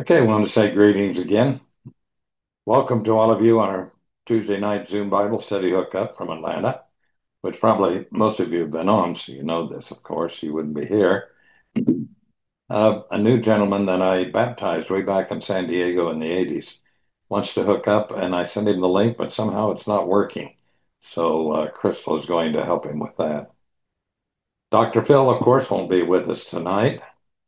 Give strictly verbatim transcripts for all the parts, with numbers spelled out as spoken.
Okay, I want to say greetings again. Welcome to all of you on our Tuesday night Zoom Bible study hookup from Atlanta, which probably most of you have been on, so you know this, of course. You wouldn't be here. Uh, a new gentleman that I baptized way back in San Diego in the eighties wants to hook up, and I sent him the link, but somehow it's not working. So uh, Crystal is going to help him with that. Doctor Phil, of course, won't be with us tonight.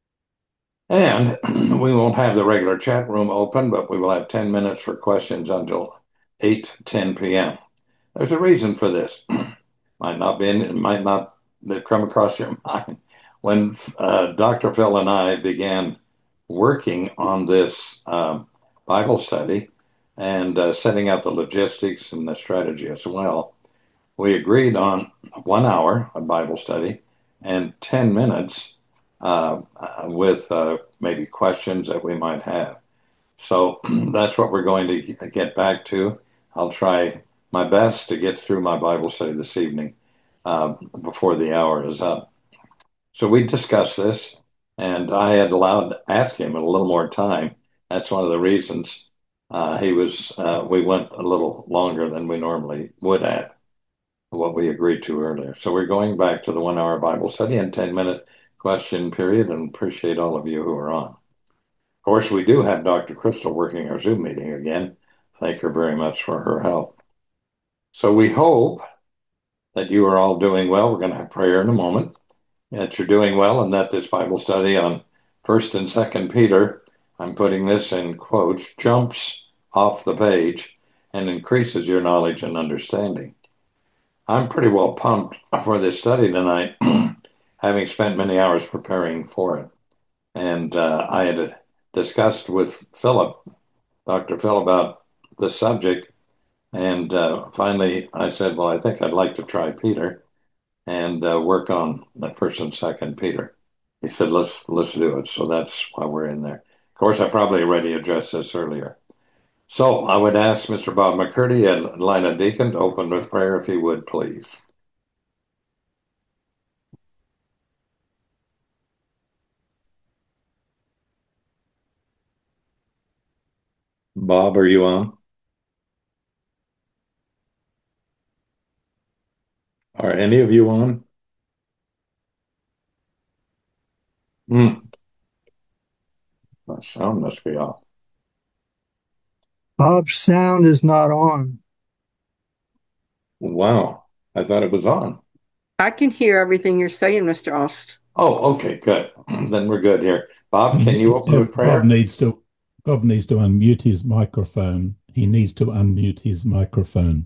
And we won't have the regular chat room open, but we will have ten minutes for questions until eight ten p m. There's a reason for this. Might not be in, it might not come across your mind. When uh, Doctor Phil and I began working on this um, Bible study and uh, setting out the logistics and the strategy as well, we agreed on one hour of Bible study and ten minutes uh, with uh, maybe questions that we might have. So that's what we're going to get back to. I'll try my best to get through my Bible study this evening uh, before the hour is up. So we discussed this, and I had allowed ask him a little more time. That's one of the reasons uh, he was. Uh, we went a little longer than we normally would at what we agreed to earlier. So we're going back to the one hour Bible study and ten minute question period, and appreciate all of you who are on. Of course, we do have Doctor Crystal working our Zoom meeting again. Thank her very much for her help. So we hope that you are all doing well. We're going to have prayer in a moment, that you're doing well, and that this Bible study on First and Second Peter, I'm putting this in quotes, jumps off the page and increases your knowledge and understanding. I'm pretty well pumped for this study tonight, having spent many hours preparing for it. And uh, I had discussed with Philip, Doctor Phil, about the subject. And uh, finally, I said, well, I think I'd like to try Peter and uh, work on the first and second Peter. He said, let's let's do it. So that's why we're in there. Of course, I probably already addressed this earlier. So I would ask Mister Bob McCurdy and Atlanta Deacon to open with prayer, if he would, please. Bob, are you on? Are any of you on? Hmm. The sound must be off. Bob's sound is not on. Wow. I thought it was on. I can hear everything you're saying, Mister Ost. Oh, okay, good. Then we're good here. Bob, can you open Uh, with Bob prayer? needs to Bob needs to unmute his microphone. He needs to unmute his microphone.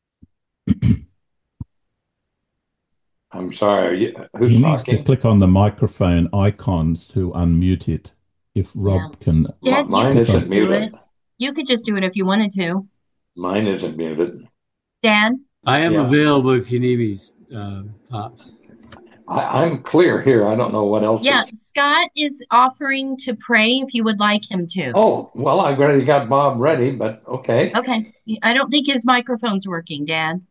I'm sorry. Are you, who's He needs to talking? click on the microphone icons to unmute it. If Rob Yeah. can Dan, M- you mine could click on. isn't just do muted. it. You could just do it if you wanted to. Mine isn't muted. Dan? I am Yeah, available if you need me, uh, Pops. I, I'm clear here. I don't know what else Yeah, is. Scott is offering to pray if you would like him to. Oh, well, I've already got Bob ready, but okay. Okay. I don't think his microphone's working, Dan.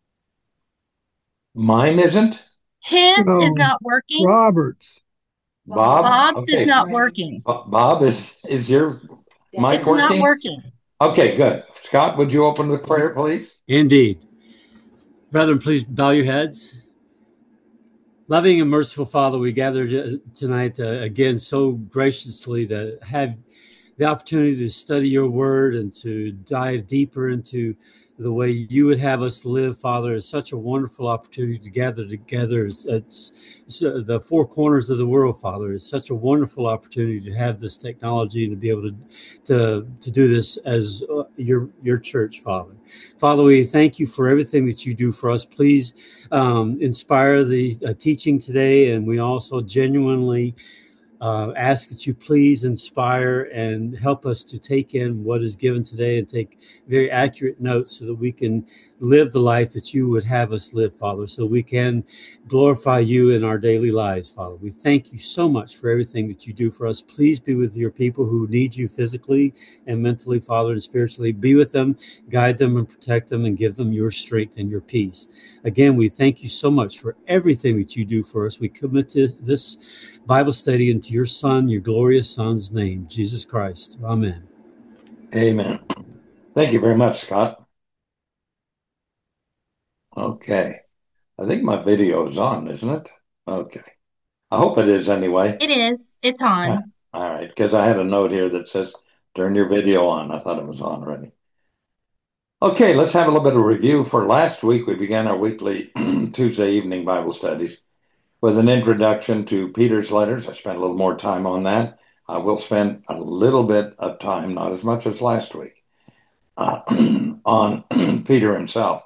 Mine isn't? His is No, not working. Roberts. Bob? Bob's is Okay. not working. Bo- Bob, is is your mic It's not working? working. Okay, good. Scott, would you open with prayer, please? Indeed. Brethren, please bow your heads. Loving and merciful Father, we gather tonight uh, again so graciously to have the opportunity to study your word and to dive deeper into the way you would have us live, Father. Is such a wonderful opportunity to gather together. It's, it's, it's uh, the four corners of the world, Father. It's such a wonderful opportunity to have this technology and to be able to to, to do this as uh, your your church, Father. Father, we thank you for everything that you do for us. Please um, inspire the uh, teaching today, and we also genuinely uh, ask that you please inspire and help us to take in what is given today and take very accurate notes so that we can live the life that you would have us live, Father, so we can glorify you in our daily lives, Father. We thank you so much for everything that you do for us. Please be with your people who need you physically and mentally, Father, and spiritually. Be with them, guide them, and protect them, and give them your strength and your peace. Again, we thank you so much for everything that you do for us. We commit to this Bible study into your Son, your glorious Son's name, Jesus Christ. Amen. Amen. Thank you very much, Scott. Okay. I think my video is on, isn't it? Okay. I hope it is anyway. It is. It's on. All right, because I had a note here that says turn your video on. I thought it was on already. Okay, let's have a little bit of review. For last week, we began our weekly Tuesday evening Bible studies with an introduction to Peter's letters. I spent a little more time on that. I will spend a little bit of time, not as much as last week, uh, on Peter himself.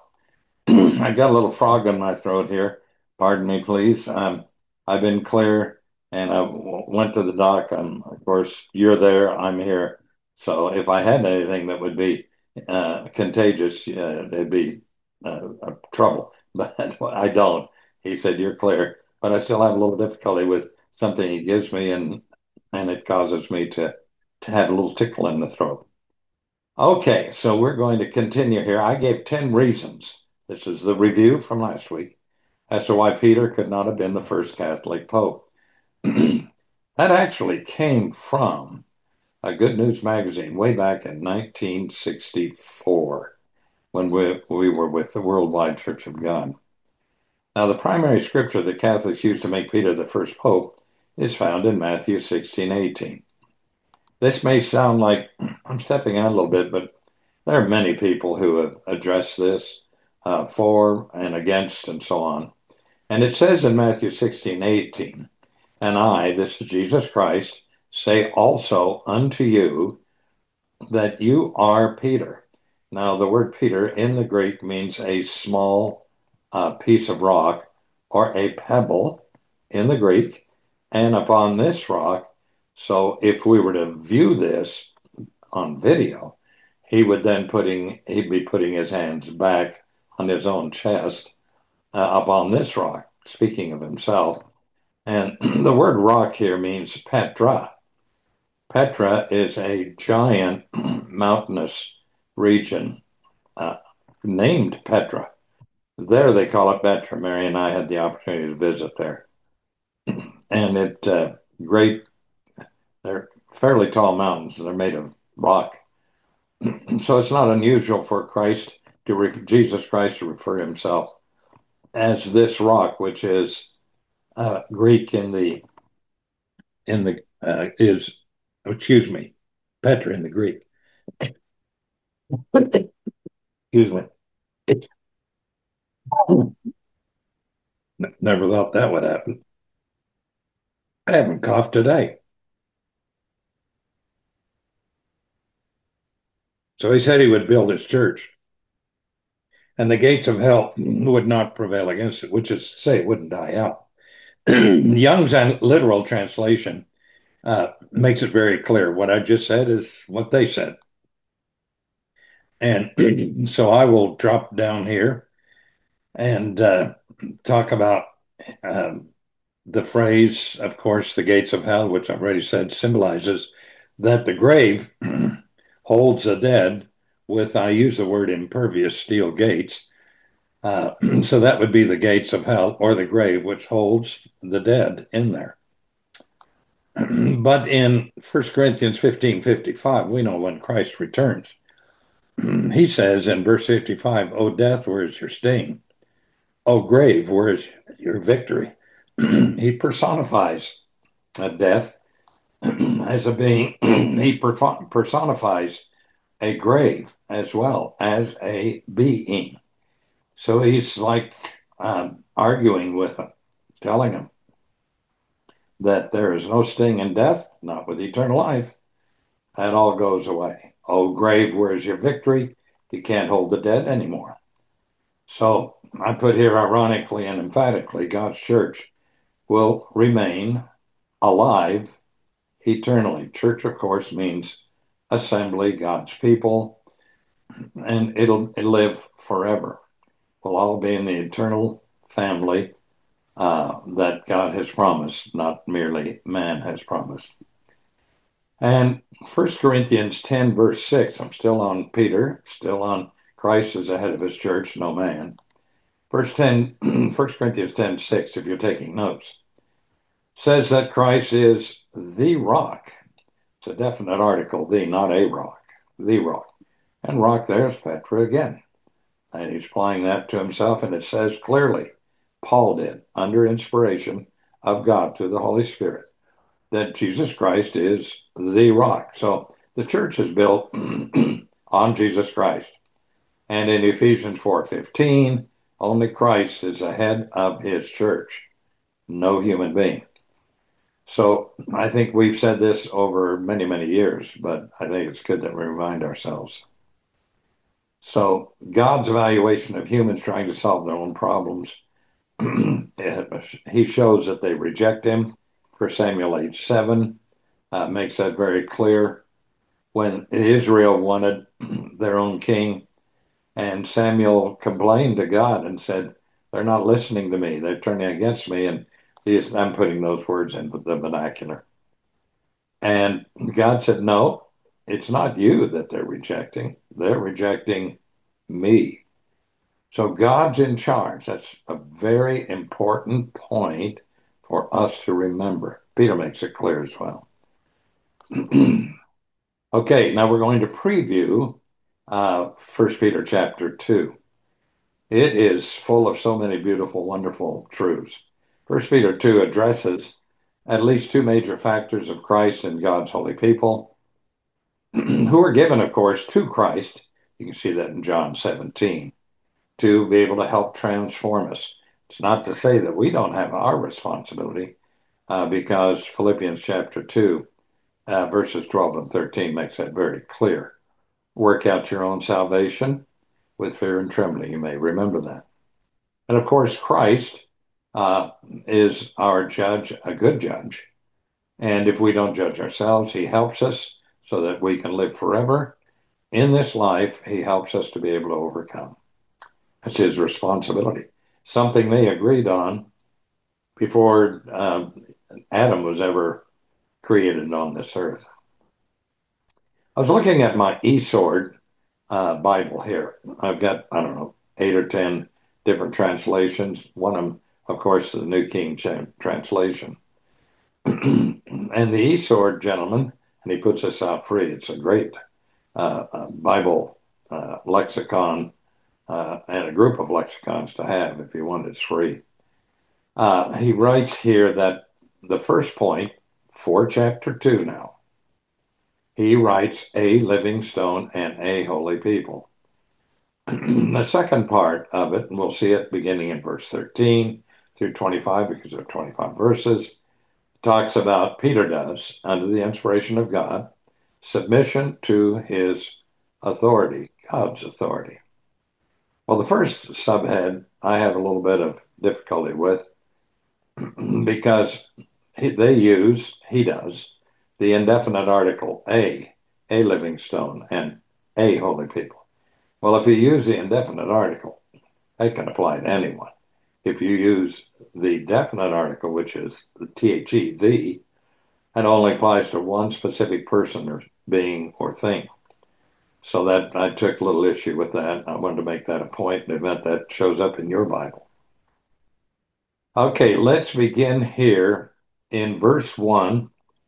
I got a little frog in my throat here. Pardon me, please. Um, I've been clear, and I w- went to the doc. Um, of course, you're there. I'm here. So if I had anything that would be uh, contagious, uh, it'd be uh, uh, trouble. But I don't. He said you're clear, but I still have a little difficulty with something he gives me, and and it causes me to to have a little tickle in the throat. Okay, so we're going to continue here. I gave ten reasons. This is the review from last week as to why Peter could not have been the first Catholic Pope. That actually came from a Good News magazine way back in nineteen sixty-four when we, we were with the Worldwide Church of God. Now, the primary scripture that Catholics use to make Peter the first Pope is found in Matthew sixteen eighteen. This may sound like I'm stepping out a little bit, but there are many people who have addressed this uh, for and against and so on. And it says in Matthew sixteen eighteen, and I, this is Jesus Christ, say also unto you that you are Peter. Now, the word Peter in the Greek means a small uh, piece of rock or a pebble in the Greek. And upon this rock, so if we were to view this on video, he would then putting he'd be putting his hands back on his own chest uh, upon this rock, speaking of himself. And the word rock here means Petra. Petra is a giant mountainous region uh, named Petra. There they call it Petra. Mary and I had the opportunity to visit there. And it uh, great, they're fairly tall mountains. They're made of rock. So it's not unusual for Christ to re- Jesus Christ to refer himself as this rock, which is uh, Greek in the in the uh, is excuse me, Petra in the Greek. Excuse me. Never thought that would happen. I haven't coughed today. So he said he would build his church, and the gates of hell would not prevail against it, which is to say it wouldn't die out. Young's literal translation uh, makes it very clear. What I just said is what they said. And so I will drop down here and uh, talk about um, the phrase, of course, the gates of hell, which I've already said symbolizes that the grave holds the dead with, I use the word impervious steel gates. Uh, so that would be the gates of hell or the grave, which holds the dead in there. But in First Corinthians fifteen fifty-five, we know when Christ returns. He says in verse fifty-five, O death, where is your sting? O grave, where is your victory? He personifies a death as a being. He personifies a grave as well as a being. So he's like um, arguing with him, telling him that there is no sting in death, not with eternal life. That all goes away. Oh, grave, where's your victory? You can't hold the dead anymore. So I put here, ironically and emphatically, God's church will remain alive eternally. Church, of course, means assembly, God's people, and it'll, it'll live forever. will all be in the eternal family uh, that God has promised, not merely man has promised. And First Corinthians ten, verse six, I'm still on Peter, still on Christ as the head of his church, no man. Verse ten, First Corinthians ten, six, if you're taking notes, says that Christ is the rock. It's a definite article, the, not a rock, the rock. And rock there's Petra again. And he's applying that to himself, and it says clearly, Paul did, under inspiration of God through the Holy Spirit, that Jesus Christ is the rock. So the church is built on Jesus Christ. And in Ephesians four fifteen, only Christ is the head of his church, no human being. So I think we've said this over many, many years, but I think it's good that we remind ourselves. So God's evaluation of humans trying to solve their own problems, he shows that they reject him. First Samuel eight seven uh, makes that very clear. When Israel wanted their own king, and Samuel complained to God and said, they're not listening to me. They're turning against me. And he's, I'm putting those words in the vernacular. And God said, no, it's not you that they're rejecting. They're rejecting me. So God's in charge. That's a very important point for us to remember. Peter makes it clear as well. Okay, now we're going to preview uh, First Peter chapter two. It is full of so many beautiful, wonderful truths. First Peter two addresses at least two major factors of Christ and God's holy people, who are given, of course, to Christ. You can see that in John seventeen, to be able to help transform us. It's not to say that we don't have our responsibility, uh, because Philippians chapter two, uh, verses twelve and thirteen makes that very clear. Work out your own salvation with fear and trembling. You may remember that. And of course, Christ uh, is our judge, a good judge. And if we don't judge ourselves, he helps us so that we can live forever. In this life, he helps us to be able to overcome. It's his responsibility. Something they agreed on before uh, Adam was ever created on this earth. I was looking at my eSword uh, Bible here. I've got, I don't know, eight or ten different translations. One of them, of course, the New King James translation. And the eSword, gentlemen, and he puts this out free. It's a great uh, uh, Bible uh, lexicon uh, and a group of lexicons to have if you want it. It's free. Uh, he writes here that the first point for chapter two now, he writes a living stone and a holy people. The second part of it, and we'll see it beginning in verse thirteen through twenty-five, because there are twenty-five verses, talks about, Peter does, under the inspiration of God, submission to his authority, God's authority. Well, the first subhead I have a little bit of difficulty with, because he, they use, he does, the indefinite article a, a living stone, and a holy people. Well, if you use the indefinite article, that can apply to anyone. If you use the definite article, which is the the, the, it only applies to one specific person or being or thing. So that I took a little issue with that. I wanted to make that a point in the event that shows up in your Bible. Okay, let's begin here in verse one.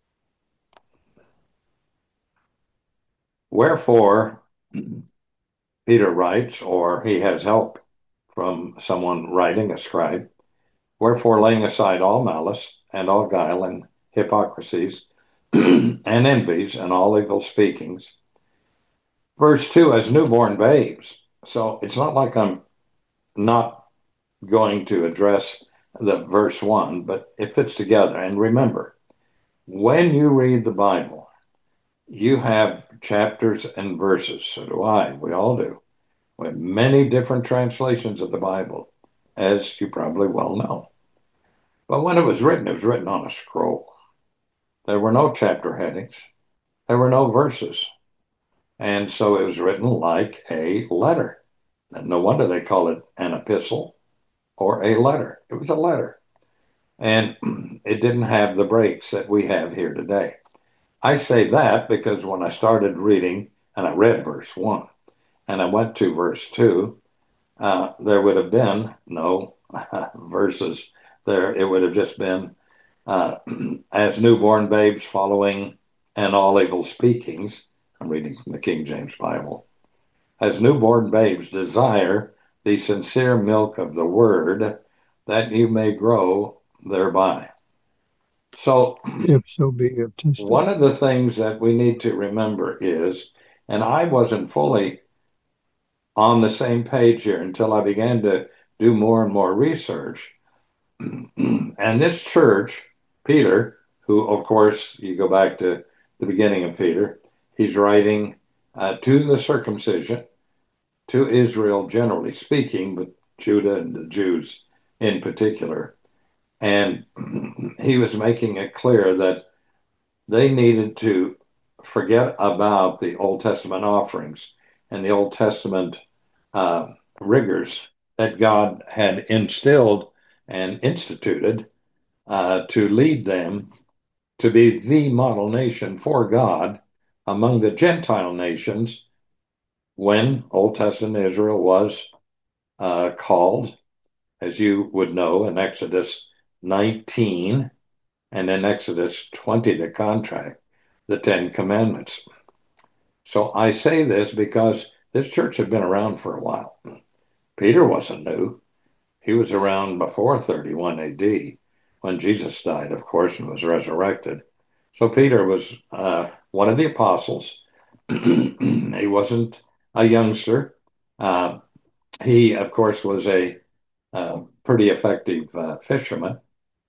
Wherefore, Peter writes, or he has help from someone writing, a scribe, wherefore laying aside all malice and all guile and hypocrisies and envies and all evil speakings. Verse two, as newborn babes. So it's not like I'm not going to address the verse one, but it fits together. And remember, when you read the Bible, you have chapters and verses. So do I. We all do. We have many different translations of the Bible, as you probably well know. But when it was written, it was written on a scroll. There were no chapter headings. There were no verses. And so it was written like a letter. And no wonder they call it an epistle or a letter. It was a letter. And it didn't have the breaks that we have here today. I say that because when I started reading, and I read verse one, and I went to verse two, uh, there would have been no verses there. It would have just been uh, as newborn babes following and all evil speakings. I'm reading from the King James Bible. As newborn babes desire the sincere milk of the word, that you may grow thereby. So, if so be it. one of the things that we need to remember is, and I wasn't fully on the same page here until I began to do more and more research. And this church, Peter, who, of course, you go back to the beginning of Peter, he's writing uh, to the circumcision, to Israel generally speaking, but Judah and the Jews in particular. And he was making it clear that they needed to forget about the Old Testament offerings and the Old Testament uh, rigors that God had instilled and instituted uh, to lead them to be the model nation for God among the Gentile nations when Old Testament Israel was uh, called, as you would know, in Exodus nineteen and in Exodus twenty, the contract, the Ten Commandments. So I say this because this church had been around for a while. Peter wasn't new. He was around before thirty-one A D when Jesus died, of course, and was resurrected. So Peter was uh, one of the apostles. He wasn't a youngster. Uh, he, of course, was a uh, pretty effective uh, fisherman.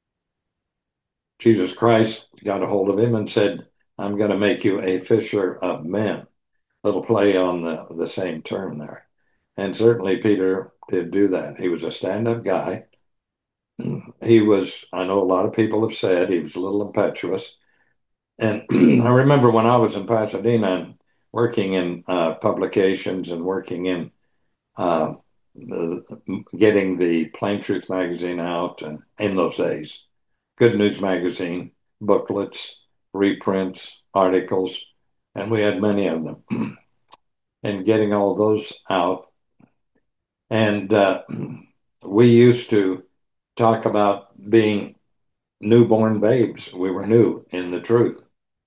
Jesus Christ got a hold of him and said, I'm going to make you a fisher of men. Little play on the, the same term there. And certainly Peter did do that. He was a stand-up guy. He was, I know a lot of people have said he was a little impetuous. And I remember when I was in Pasadena and working in uh, publications and working in uh, the, getting the Plain Truth magazine out, and in those days, Good News magazine, booklets, reprints, articles, and we had many of them. And getting all those out. And uh, we used to talk about being newborn babes. We were new in the truth.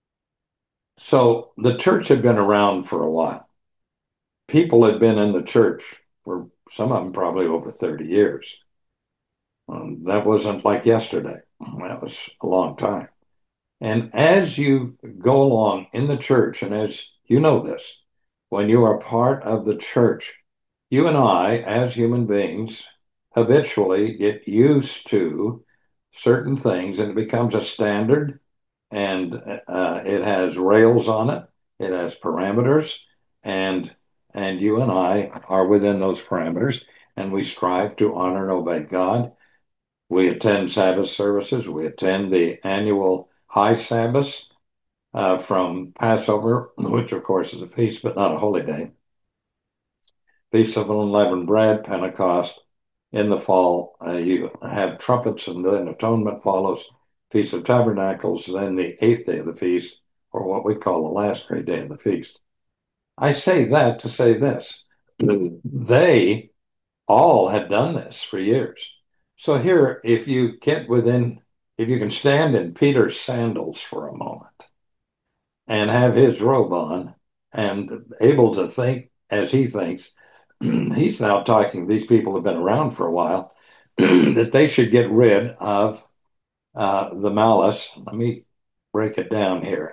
So the church had been around for a while. People had been in the church for some of them probably over thirty years. Um, that wasn't like yesterday. That was a long time. And as you go along in the church, and as you know this, when you are part of the church, you and I, as human beings, habitually get used to certain things, and it becomes a standard, and uh, it has rails on it, it has parameters, and and you and I are within those parameters, and we strive to honor and obey God. We attend Sabbath services. We attend the annual high Sabbath uh, from Passover, which of course is a feast, but not a holy day. Feast of Unleavened Bread, Pentecost. In the fall, uh, you have trumpets, and then atonement follows. Feast of Tabernacles, then the eighth day of the feast, or what we call the last great day of the feast. I say that to say this. They all had done this for years. So here, if you get within, if you can stand in Peter's sandals for a moment and have his robe on and able to think as he thinks, he's now talking, these people have been around for a while, that they should get rid of uh, the malice. Let me break it down here.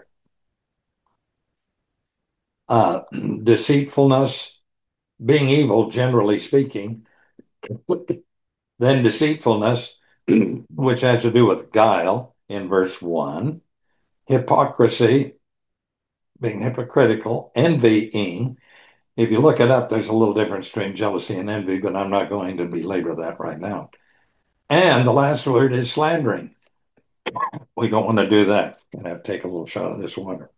Uh, deceitfulness, being evil, generally speaking, then deceitfulness, which has to do with guile in verse one, hypocrisy, being hypocritical, envying. If you look it up, there's a little difference between jealousy and envy, but I'm not going to belabor that right now. And the last word is slandering. We don't want to do that. I'm going to have to take a little shot of this water.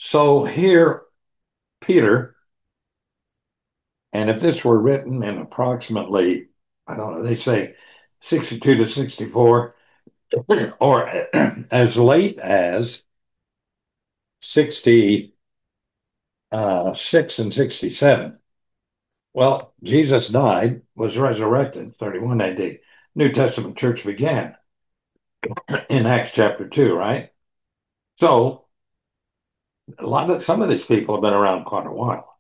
So here, Peter, and if this were written in approximately, I don't know, they say sixty-two to sixty-four, or as late as sixty-six and sixty-seven. Well, Jesus died, was resurrected, thirty-one A D. New Testament church began in Acts chapter two, right? So a lot of some of these people have been around quite a while.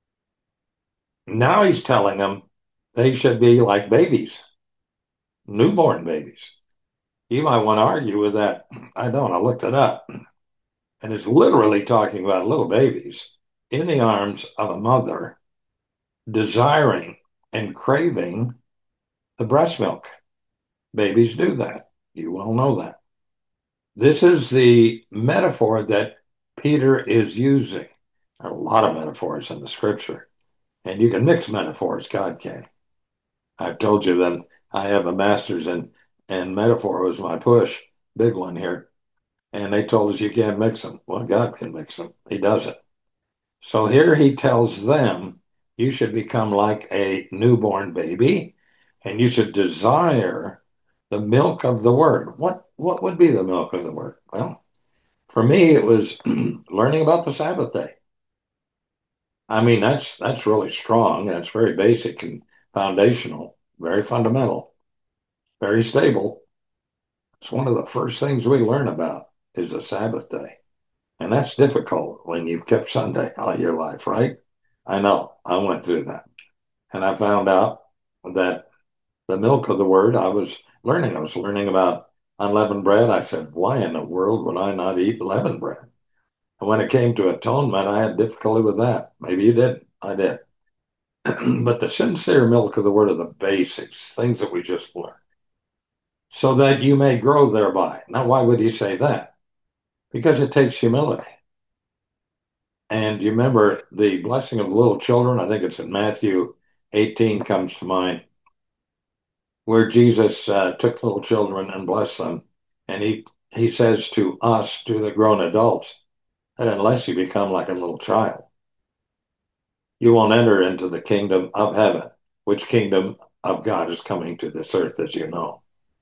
Now he's telling them they should be like babies, newborn babies. You might want to argue with that. I don't. I looked it up. And it's literally talking about little babies in the arms of a mother, desiring and craving the breast milk. Babies do that. You well know that. This is the metaphor that Peter is using. There are a lot of metaphors in the scripture, and you can mix metaphors. God can. I've told you that I have a master's in, in metaphor was my push, big one here. And they told us you can't mix them. Well, God can mix them. He does it. So here he tells them, you should become like a newborn baby, and you should desire the milk of the word. What what would be the milk of the word? Well, for me, it was learning about the Sabbath day. I mean, that's that's really strong. That's very basic and foundational, very fundamental, very stable. It's one of the first things we learn about is the Sabbath day. And that's difficult when you've kept Sunday all your life, right? I know. I went through that. And I found out that the milk of the word, I was learning. I was learning about unleavened bread. I said, why in the world would I not eat leavened bread? And when it came to atonement, I had difficulty with that. Maybe you didn't. I did. But the sincere milk of the word are the basics, things that we just learned, so that you may grow thereby. Now, why would he say that? Because it takes humility. And you remember the blessing of the little children? I think it's in Matthew eighteen comes to mind, where Jesus uh, took little children and blessed them. And he, he says to us, to the grown adults, that unless you become like a little child, you won't enter into the kingdom of heaven, which kingdom of God is coming to this earth, as you know.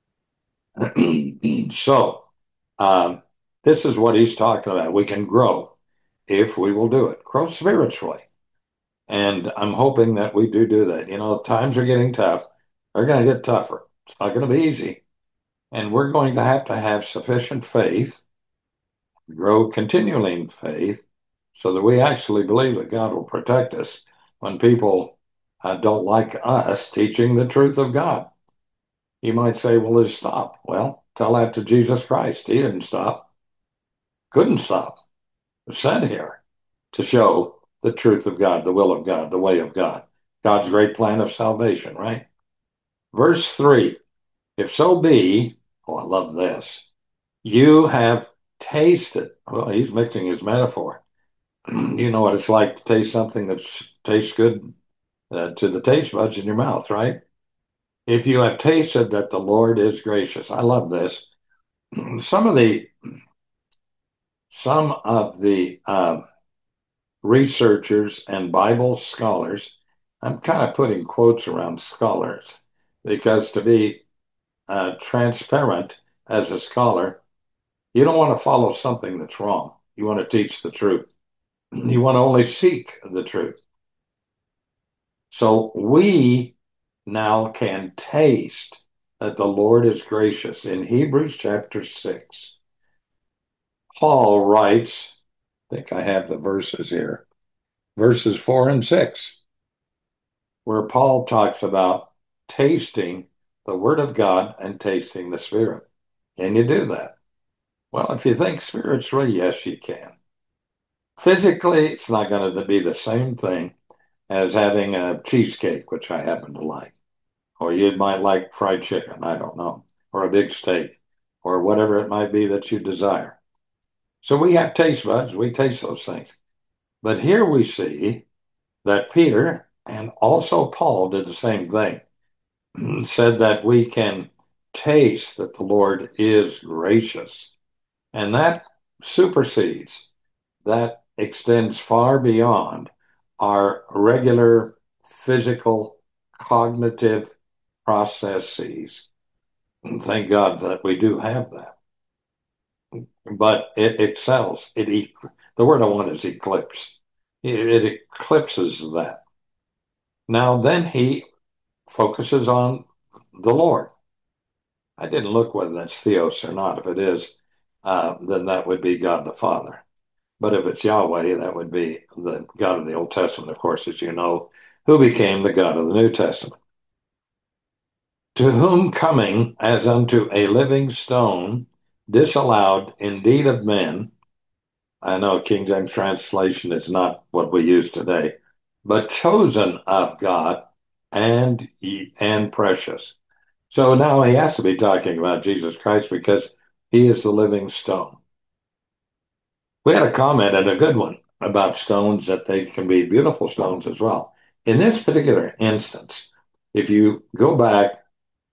So um, this is what he's talking about. We can grow if we will do it, grow spiritually. And I'm hoping that we do do that. You know, times are getting tough. They're going to get tougher. It's not going to be easy. And we're going to have to have sufficient faith, grow continually in faith, so that we actually believe that God will protect us when people uh, don't like us teaching the truth of God. You might say, well, just stop. Well, tell that to Jesus Christ. He didn't stop. Couldn't stop. He was sent here to show the truth of God, the will of God, the way of God, God's great plan of salvation, right? Verse three, if so be, oh, I love this, you have tasted, well, he's mixing his metaphor. You know what it's like to taste something that tastes good uh, to the taste buds in your mouth, right? If you have tasted that the Lord is gracious. I love this. Some of the, some of the, uh, researchers and Bible scholars, I'm kind of putting quotes around scholars, because to be uh, transparent as a scholar, you don't want to follow something that's wrong. You want to teach the truth. You want to only seek the truth. So we now can taste that the Lord is gracious. In Hebrews chapter six, Paul writes, I think I have the verses here, verses four and six, where Paul talks about tasting the Word of God and tasting the Spirit. Can you do that? Well, if you think spiritually, yes, you can. Physically, it's not going to be the same thing as having a cheesecake, which I happen to like. Or you might like fried chicken, I don't know, or a big steak, or whatever it might be that you desire. So we have taste buds, we taste those things. But here we see that Peter and also Paul did the same thing, said that we can taste that the Lord is gracious. And that supersedes, that extends far beyond our regular physical cognitive processes. And thank God that we do have that. But it excels. It e- the word I want is eclipse. It, it eclipses that. Now then he focuses on the Lord. I didn't look whether that's Theos or not. If it is, uh, then that would be God the Father. But if it's Yahweh, that would be the God of the Old Testament, of course, as you know, who became the God of the New Testament. To whom coming as unto a living stone, disallowed indeed of men. I know King James translation is not what we use today, but chosen of God and and precious. So now he has to be talking about Jesus Christ because he is the living stone. We had a comment, and a good one, about stones, that they can be beautiful stones as well. In this particular instance, if you go back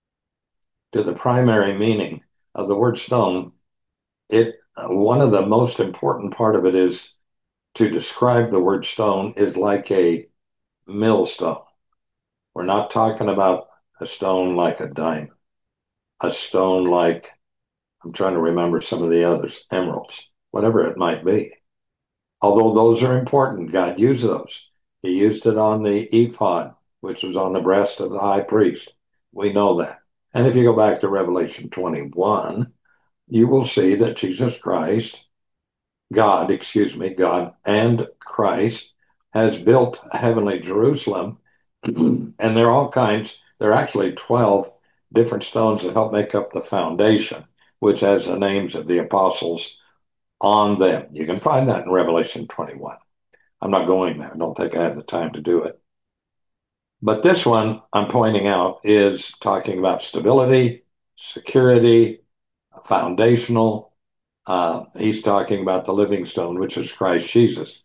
to the primary meaning of the word stone, it one of the most important part of it is to describe the word stone is like a millstone. We're not talking about a stone like a diamond, a stone like, I'm trying to remember some of the others, emeralds, whatever it might be. Although those are important, God used those. He used it on the ephod, which was on the breast of the high priest. We know that. And if you go back to Revelation twenty-one, you will see that Jesus Christ, God, excuse me, God and Christ has built heavenly Jerusalem. And there are all kinds, there are actually twelve different stones that help make up the foundation, which has the names of the apostles on them. You can find that in Revelation twenty-one. I'm not going there. I don't think I have the time to do it. But this one I'm pointing out is talking about stability, security, foundational. Uh, he's talking about the living stone, which is Christ Jesus.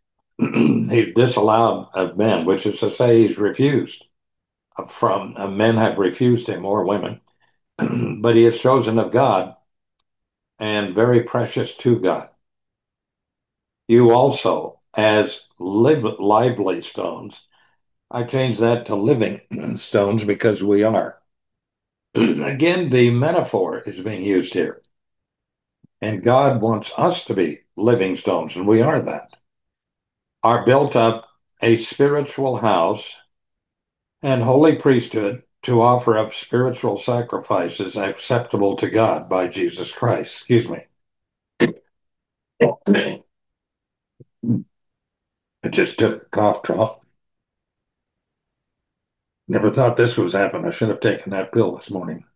He disallowed of men, which is to say he's refused from uh, men have refused him, or women, but he is chosen of God and very precious to God. You also, as live, lively stones, I changed that to living stones because we are. Again, the metaphor is being used here. And God wants us to be living stones, and we are that. Are built up a spiritual house and holy priesthood to offer up spiritual sacrifices acceptable to God by Jesus Christ. Excuse me. I just took a cough drop. Never thought this was happening. I should have taken that pill this morning.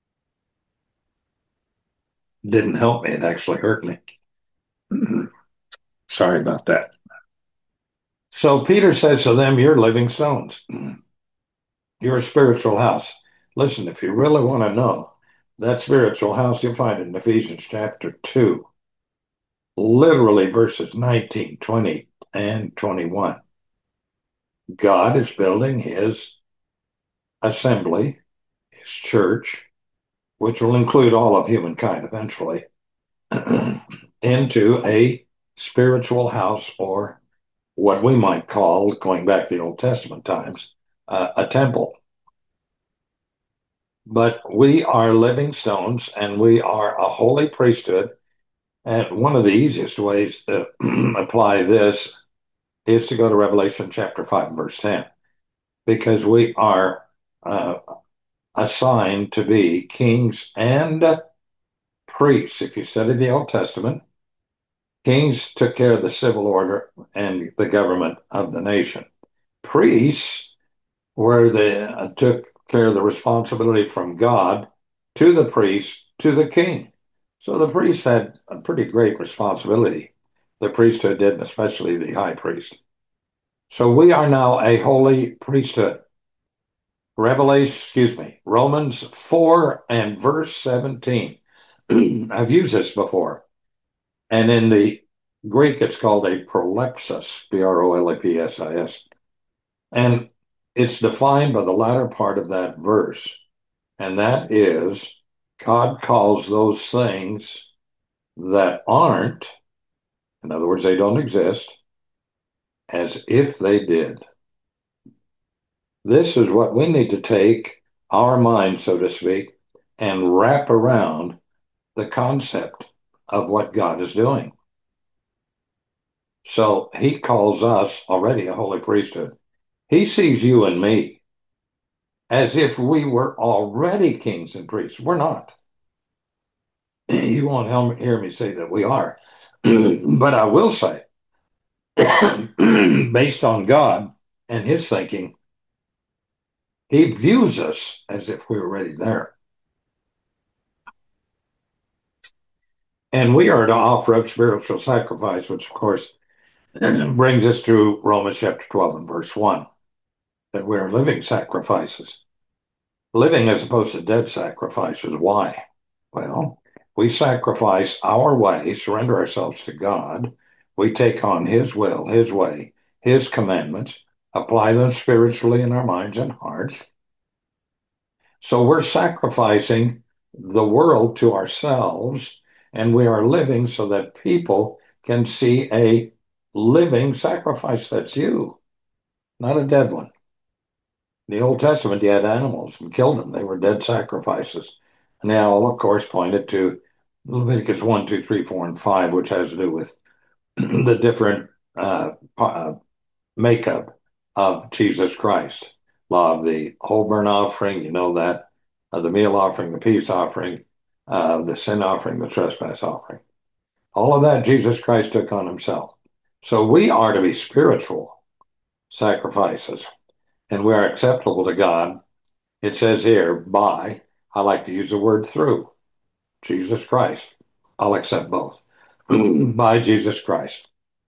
Didn't help me. It actually hurt me. Sorry about that. So Peter says to them, you're living stones. You're a spiritual house. Listen, if you really want to know that spiritual house, you'll find it in Ephesians chapter two, literally verses nineteen, twenty, and twenty-one. God is building his assembly, his church, which will include all of humankind eventually, into a spiritual house, or what we might call, going back to the Old Testament times, uh, a temple. But we are living stones, and we are a holy priesthood. And one of the easiest ways to apply this is to go to Revelation chapter five and verse ten, because we are uh, assigned to be kings and priests. If you study the Old Testament, kings took care of the civil order and the government of the nation. Priests were the uh, took care of the responsibility from God to the priest to the king. So the priest had a pretty great responsibility. The priesthood did, especially the high priest. So we are now a holy priesthood. Revelation, excuse me, Romans four and verse seventeen. I've used this before. And in the Greek, it's called a prolepsis, P R O L E P S I S. And it's defined by the latter part of that verse. And that is, God calls those things that aren't In other words, they don't exist, as if they did. This is what we need to take our mind, so to speak, and wrap around the concept of what God is doing. So he calls us already a holy priesthood. He sees you and me as if we were already kings and priests. We're not. You won't hear me say that we are. But I will say, based on God and his thinking, he views us as if we were already there. And we are to offer up spiritual sacrifice, which, of course, brings us to Romans chapter twelve and verse one, that we're living sacrifices. Living as opposed to dead sacrifices. Why? Well, we sacrifice our way, surrender ourselves to God. We take on his will, his way, his commandments, apply them spiritually in our minds and hearts. So we're sacrificing the world to ourselves, and we are living so that people can see a living sacrifice. That's you, not a dead one. In the Old Testament, you had animals and killed them. They were dead sacrifices. And they all, of course, pointed to Leviticus one, two, three, four, and five, which has to do with the different uh, uh, makeup of Jesus Christ. Law of the whole burnt offering, you know that, uh, the meal offering, the peace offering, uh, the sin offering, the trespass offering. All of that Jesus Christ took on himself. So we are to be spiritual sacrifices, and we are acceptable to God. It says here, by, I like to use the word through, Jesus Christ. I'll accept both. By Jesus Christ.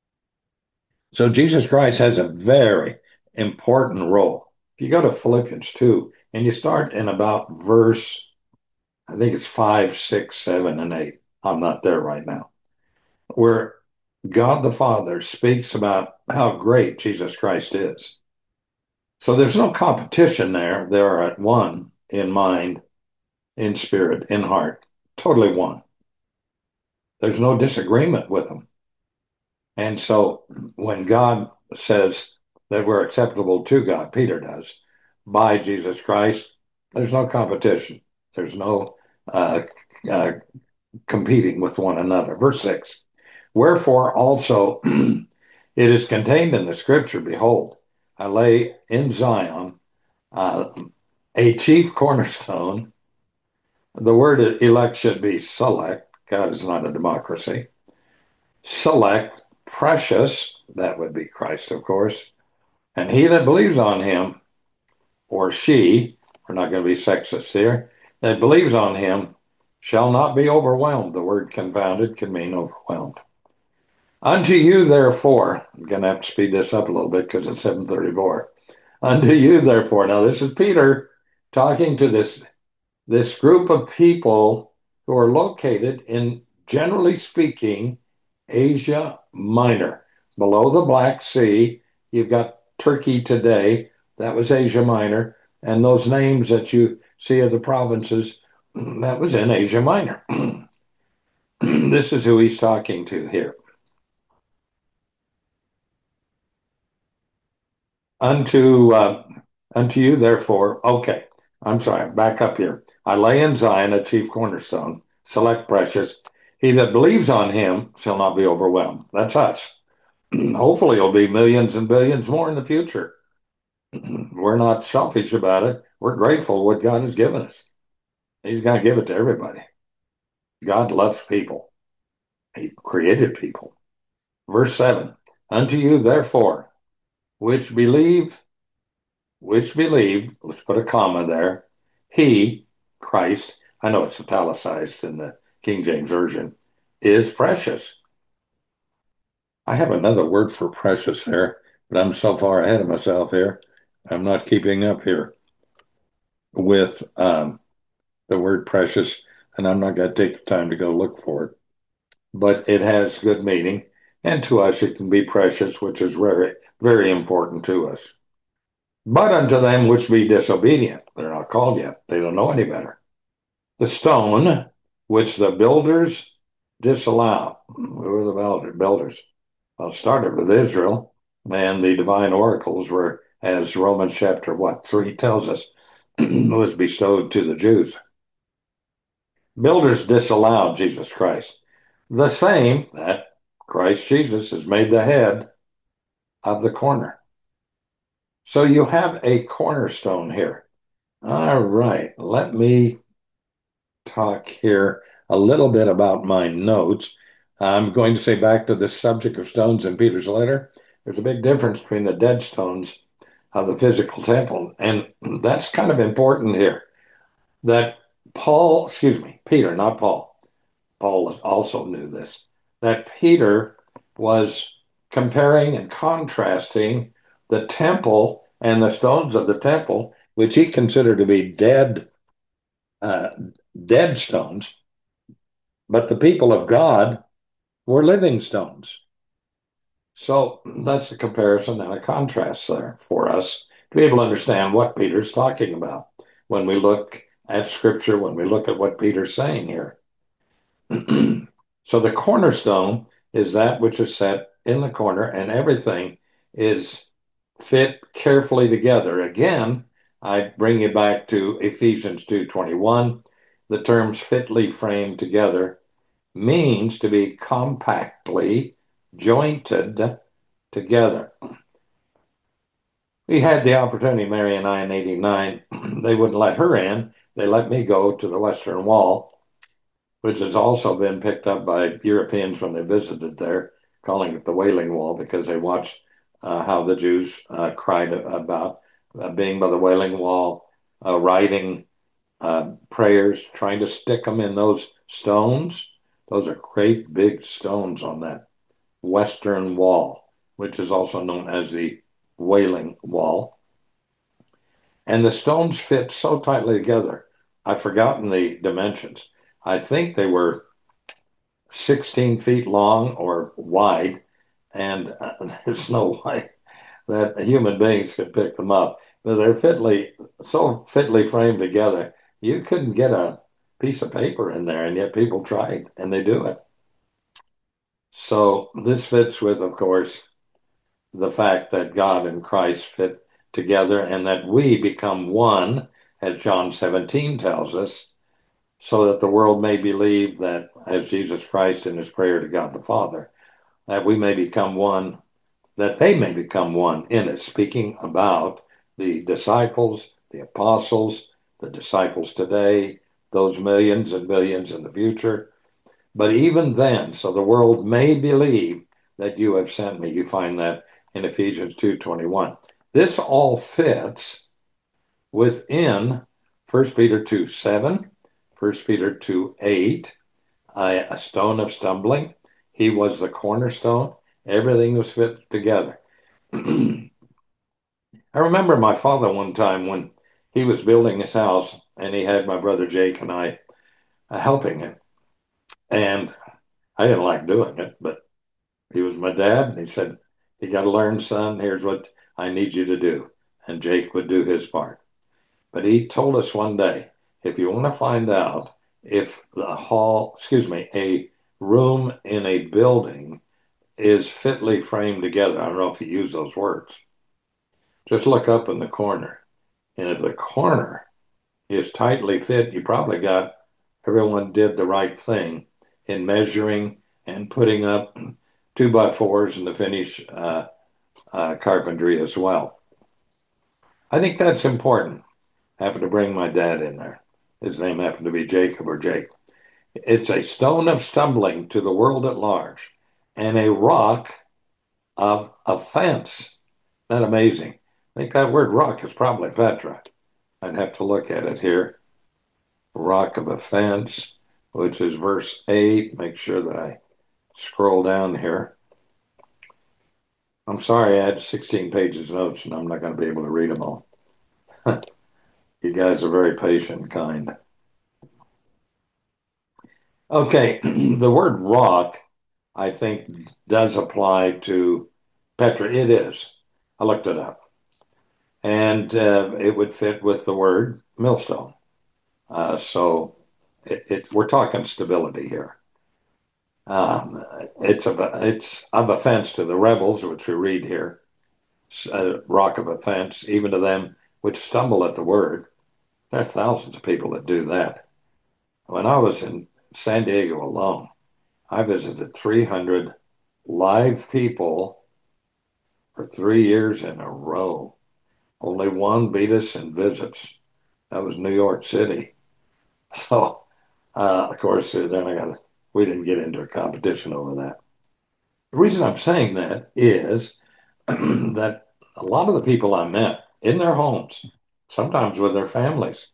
So Jesus Christ has a very important role. If you go to Philippians two, and you start in about verse, I think it's five, six, seven, and eight. I'm not there right now. Where God the Father speaks about how great Jesus Christ is. So there's no competition there. They are at one in mind, in spirit, in heart, totally one. There's no disagreement with them. And so when God says that we're acceptable to God, Peter does, by Jesus Christ, there's no competition. There's no uh, uh, competing with one another. Verse six, wherefore also it is contained in the scripture, behold, I lay in Zion uh, a chief cornerstone. The word elect should be select. God is not a democracy. Select, precious, that would be Christ, of course. And he that believes on him, or she, we're not going to be sexist here, that believes on him shall not be overwhelmed. The word confounded can mean overwhelmed. Unto you, therefore, I'm going to have to speed this up a little bit because it's seven thirty-four. Unto you, therefore. Now, this is Peter talking to this, this group of people who are located in, generally speaking, Asia Minor. Below the Black Sea, you've got Turkey today. That was Asia Minor. And those names that you see of the provinces, that was in Asia Minor. This is who he's talking to here. Unto, uh, unto you, therefore, okay, I'm sorry, back up here. I lay in Zion a chief cornerstone, select precious. He that believes on him shall not be overwhelmed. That's us. Hopefully it'll be millions and billions more in the future. We're not selfish about it. We're grateful what God has given us. He's going to give it to everybody. God loves people. He created people. Verse seven, unto you, therefore, which believe, which believe, let's put a comma there, he, Christ, I know it's italicized in the King James Version, is precious. I have another word for precious there, but I'm so far ahead of myself here. I'm not keeping up here with um, the word precious, and I'm not going to take the time to go look for it. But it has good meaning, and to us it can be precious, which is very, very important to us. But unto them which be disobedient, they're not called yet, they don't know any better. The stone which the builders disallow? Who were the builders? Well, it started with Israel, and the divine oracles were, as Romans chapter what three tells us, was bestowed to the Jews. Builders disallowed Jesus Christ. The same that Christ Jesus is made the head of the corner. So you have a cornerstone here. All right, let me talk here a little bit about my notes. I'm going to say back to the subject of stones in Peter's letter. There's a big difference between the dead stones of the physical temple, and that's kind of important here. That Paul, excuse me, Peter, not Paul. Paul also knew this. That Peter was comparing and contrasting the temple and the stones of the temple, which he considered to be dead, uh, dead stones, but the people of God were living stones. So that's a comparison and a contrast there for us to be able to understand what Peter's talking about when we look at Scripture, when we look at what Peter's saying here. So the cornerstone is that which is set in the corner, and everything is fit carefully together. Again, I bring you back to Ephesians two twenty-one. The terms fitly framed together means to be compactly jointed together. We had the opportunity, Mary and I, in eighty-nine. They wouldn't let her in. They let me go to the Western Wall, which has also been picked up by Europeans when they visited there, calling it the Wailing Wall, because they watched uh, how the Jews uh, cried about uh, being by the Wailing Wall, uh, writing uh, prayers, trying to stick them in those stones. Those are great big stones on that Western Wall, which is also known as the Wailing Wall. And the stones fit so tightly together. I've forgotten the dimensions. I think they were sixteen feet long or wide, and uh, there's no way that human beings could pick them up. But they're fitly, so fitly framed together, you couldn't get a piece of paper in there, and yet people tried, and they do it. So this fits with, of course, the fact that God and Christ fit together and that we become one, as John seventeen tells us, so that the world may believe that, as Jesus Christ in his prayer to God the Father, that we may become one, that they may become one in it, speaking about the disciples, the apostles, the disciples today, those millions and billions in the future. But even then, so the world may believe that you have sent me. You find that in Ephesians two twenty-one. This all fits within First Peter two seven, First Peter two eight, a, a stone of stumbling. He was the cornerstone. Everything was fit together. I remember my father one time when he was building his house, and he had my brother Jake and I uh, helping him. And I didn't like doing it, but he was my dad, and he said, "You got to learn, son. Here's what I need you to do." And Jake would do his part. But he told us one day, if you want to find out if the hall, excuse me, a room in a building is fitly framed together, I don't know if he used those words, just look up in the corner. And if the corner is tightly fit, you probably got everyone did the right thing in measuring and putting up two by fours and the finish uh, uh, carpentry as well. I think that's important. Happened to bring my dad in there. His name happened to be Jacob or Jake. It's a stone of stumbling to the world at large and a rock of offense. Isn't that amazing? I think that word rock is probably Petra. I'd have to look at it here. Rock of offense, which is verse eight. Make sure that I scroll down here. I'm sorry, I had sixteen pages of notes, and I'm not going to be able to read them all. You guys are very patient and kind. Okay, the word rock, I think, does apply to Petra. It is. I looked it up. And uh, it would fit with the word millstone. Uh, so it, it, we're talking stability here. Um, it's of it's of offense to the rebels, which we read here, a rock of offense, even to them which stumble at the word. There are thousands of people that do that. When I was in San Diego alone, I visited three hundred live people for three years in a row. Only one beat us in visits. That was New York City. So, uh, of course, then I got we didn't get into a competition over that. The reason I'm saying that is that a lot of the people I met in their homes, sometimes with their families,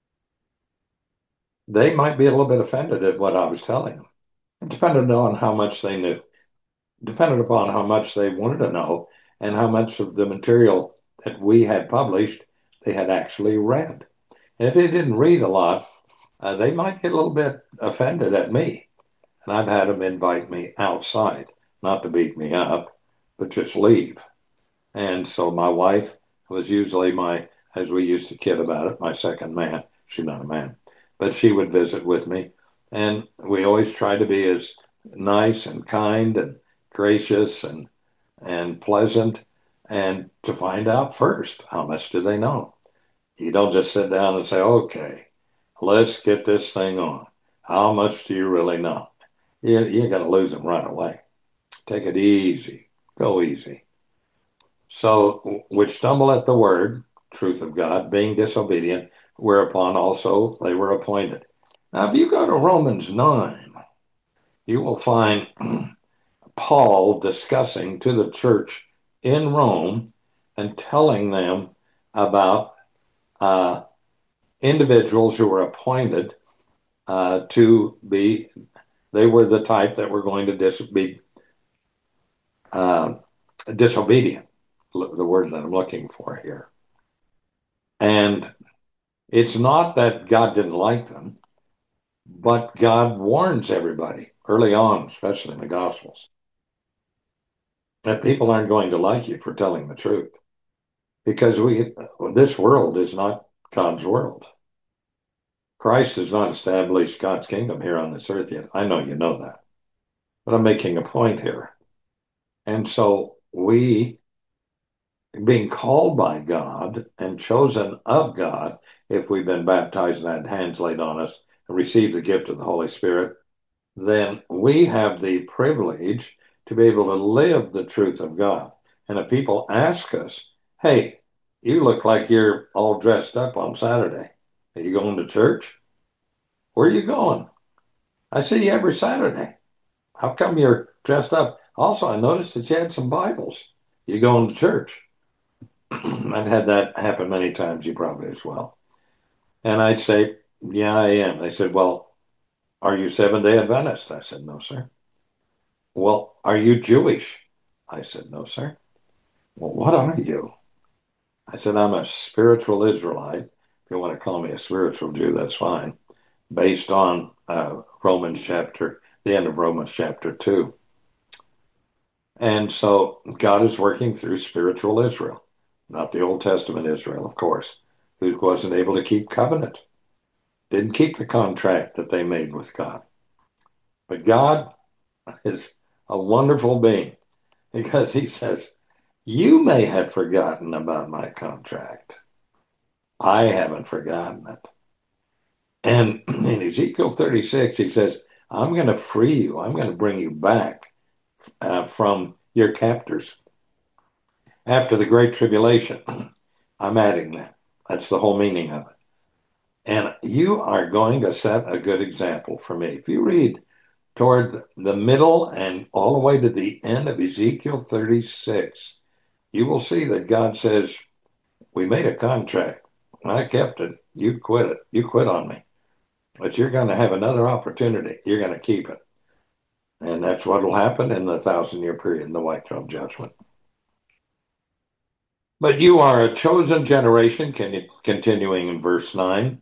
they might be a little bit offended at what I was telling them. It depended on how much they knew, depended upon how much they wanted to know, and how much of the material that we had published they had actually read. And if they didn't read a lot, uh, they might get a little bit offended at me. And I've had them invite me outside, not to beat me up, but just leave. And so my wife was usually my, as we used to kid about it, my second man. She's not a man, but she would visit with me. And we always tried to be as nice and kind and gracious and and pleasant, and to find out first how much do they know. You don't just sit down and say, okay, let's get this thing on. How much do you really know? You, you're going to lose them right away. Take it easy. Go easy. So, which stumble at the word, truth of God, being disobedient, whereupon also they were appointed. Now, if you go to Romans nine, you will find Paul discussing to the church in Rome and telling them about uh, individuals who were appointed uh, to be, they were the type that were going to dis- be uh, disobedient, the word that I'm looking for here. And it's not that God didn't like them, but God warns everybody early on, especially in the Gospels, that people aren't going to like you for telling the truth, because we this world is not God's world. Christ has not established God's kingdom here on this earth yet. I know you know that, but I'm making a point here. And so we, being called by God and chosen of God, if we've been baptized and had hands laid on us and received the gift of the Holy Spirit, then we have the privilege to be able to live the truth of God. And if people ask us, hey, you look like you're all dressed up on Saturday. Are you going to church? Where are you going? I see you every Saturday. How come you're dressed up? Also, I noticed that you had some Bibles. You going to church? I've had that happen many times, you probably as well. And I'd say, yeah, I am. They said, well, are you Seventh-day Adventist? I said, no, sir. Well, are you Jewish? I said, no, sir. Well, what are you? I said, I'm a spiritual Israelite. If you want to call me a spiritual Jew, that's fine. Based on uh, Romans chapter, the end of Romans chapter two. And so God is working through spiritual Israel, not the Old Testament Israel, of course, who wasn't able to keep covenant, didn't keep the contract that they made with God. But God is a wonderful being, because he says, you may have forgotten about my contract. I haven't forgotten it. And in Ezekiel thirty-six, he says, I'm going to free you. I'm going to bring you back uh, from your captors. After the Great Tribulation, I'm adding that. That's the whole meaning of it. And you are going to set a good example for me. If you read toward the middle and all the way to the end of Ezekiel thirty-six, you will see that God says, we made a contract. I kept it. You quit it. You quit on me. But you're going to have another opportunity. You're going to keep it. And that's what will happen in the thousand-year period in the white throne judgment. But you are a chosen generation, continuing in verse nine,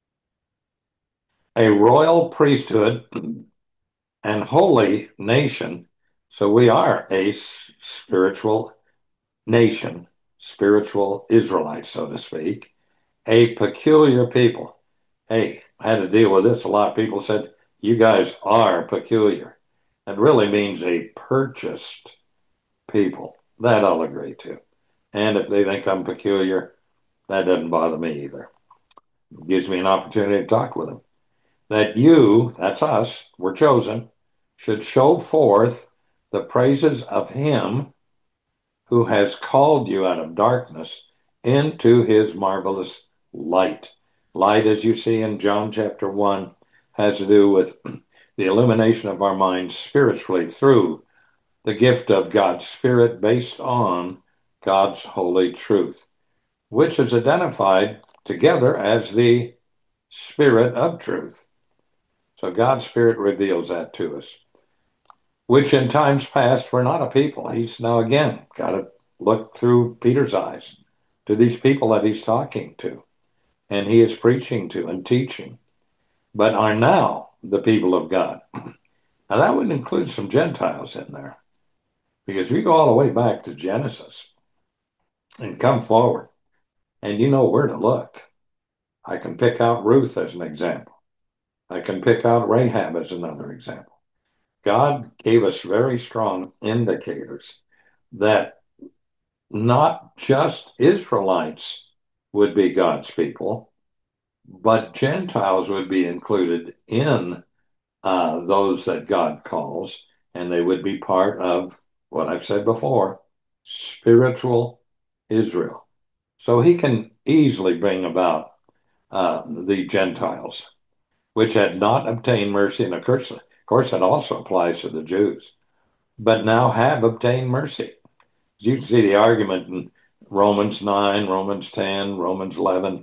a royal priesthood and holy nation. So we are a spiritual nation, spiritual Israelites, so to speak, a peculiar people. Hey, I had to deal with this. A lot of people said, you guys are peculiar. It really means a purchased people. That I'll agree to. And if they think I'm peculiar, that doesn't bother me either. It gives me an opportunity to talk with them. That you, that's us, we're chosen, should show forth the praises of him who has called you out of darkness into his marvelous light. Light, as you see in John chapter one, has to do with the illumination of our minds spiritually through the gift of God's Spirit based on God's holy truth, which is identified together as the Spirit of truth. So God's Spirit reveals that to us, which in times past were not a people. He's now again got to look through Peter's eyes to these people that he's talking to and he is preaching to and teaching, but are now the people of God. Now that would include some Gentiles in there, because we go all the way back to Genesis and come forward, and you know where to look. I can pick out Ruth as an example. I can pick out Rahab as another example. God gave us very strong indicators that not just Israelites would be God's people, but Gentiles would be included in uh, those that God calls, and they would be part of what I've said before, spiritual Israel. So he can easily bring about uh, the Gentiles, which had not obtained mercy, and of course, of course, that also applies to the Jews, but now have obtained mercy. You can see the argument in Romans nine, Romans ten, Romans eleven,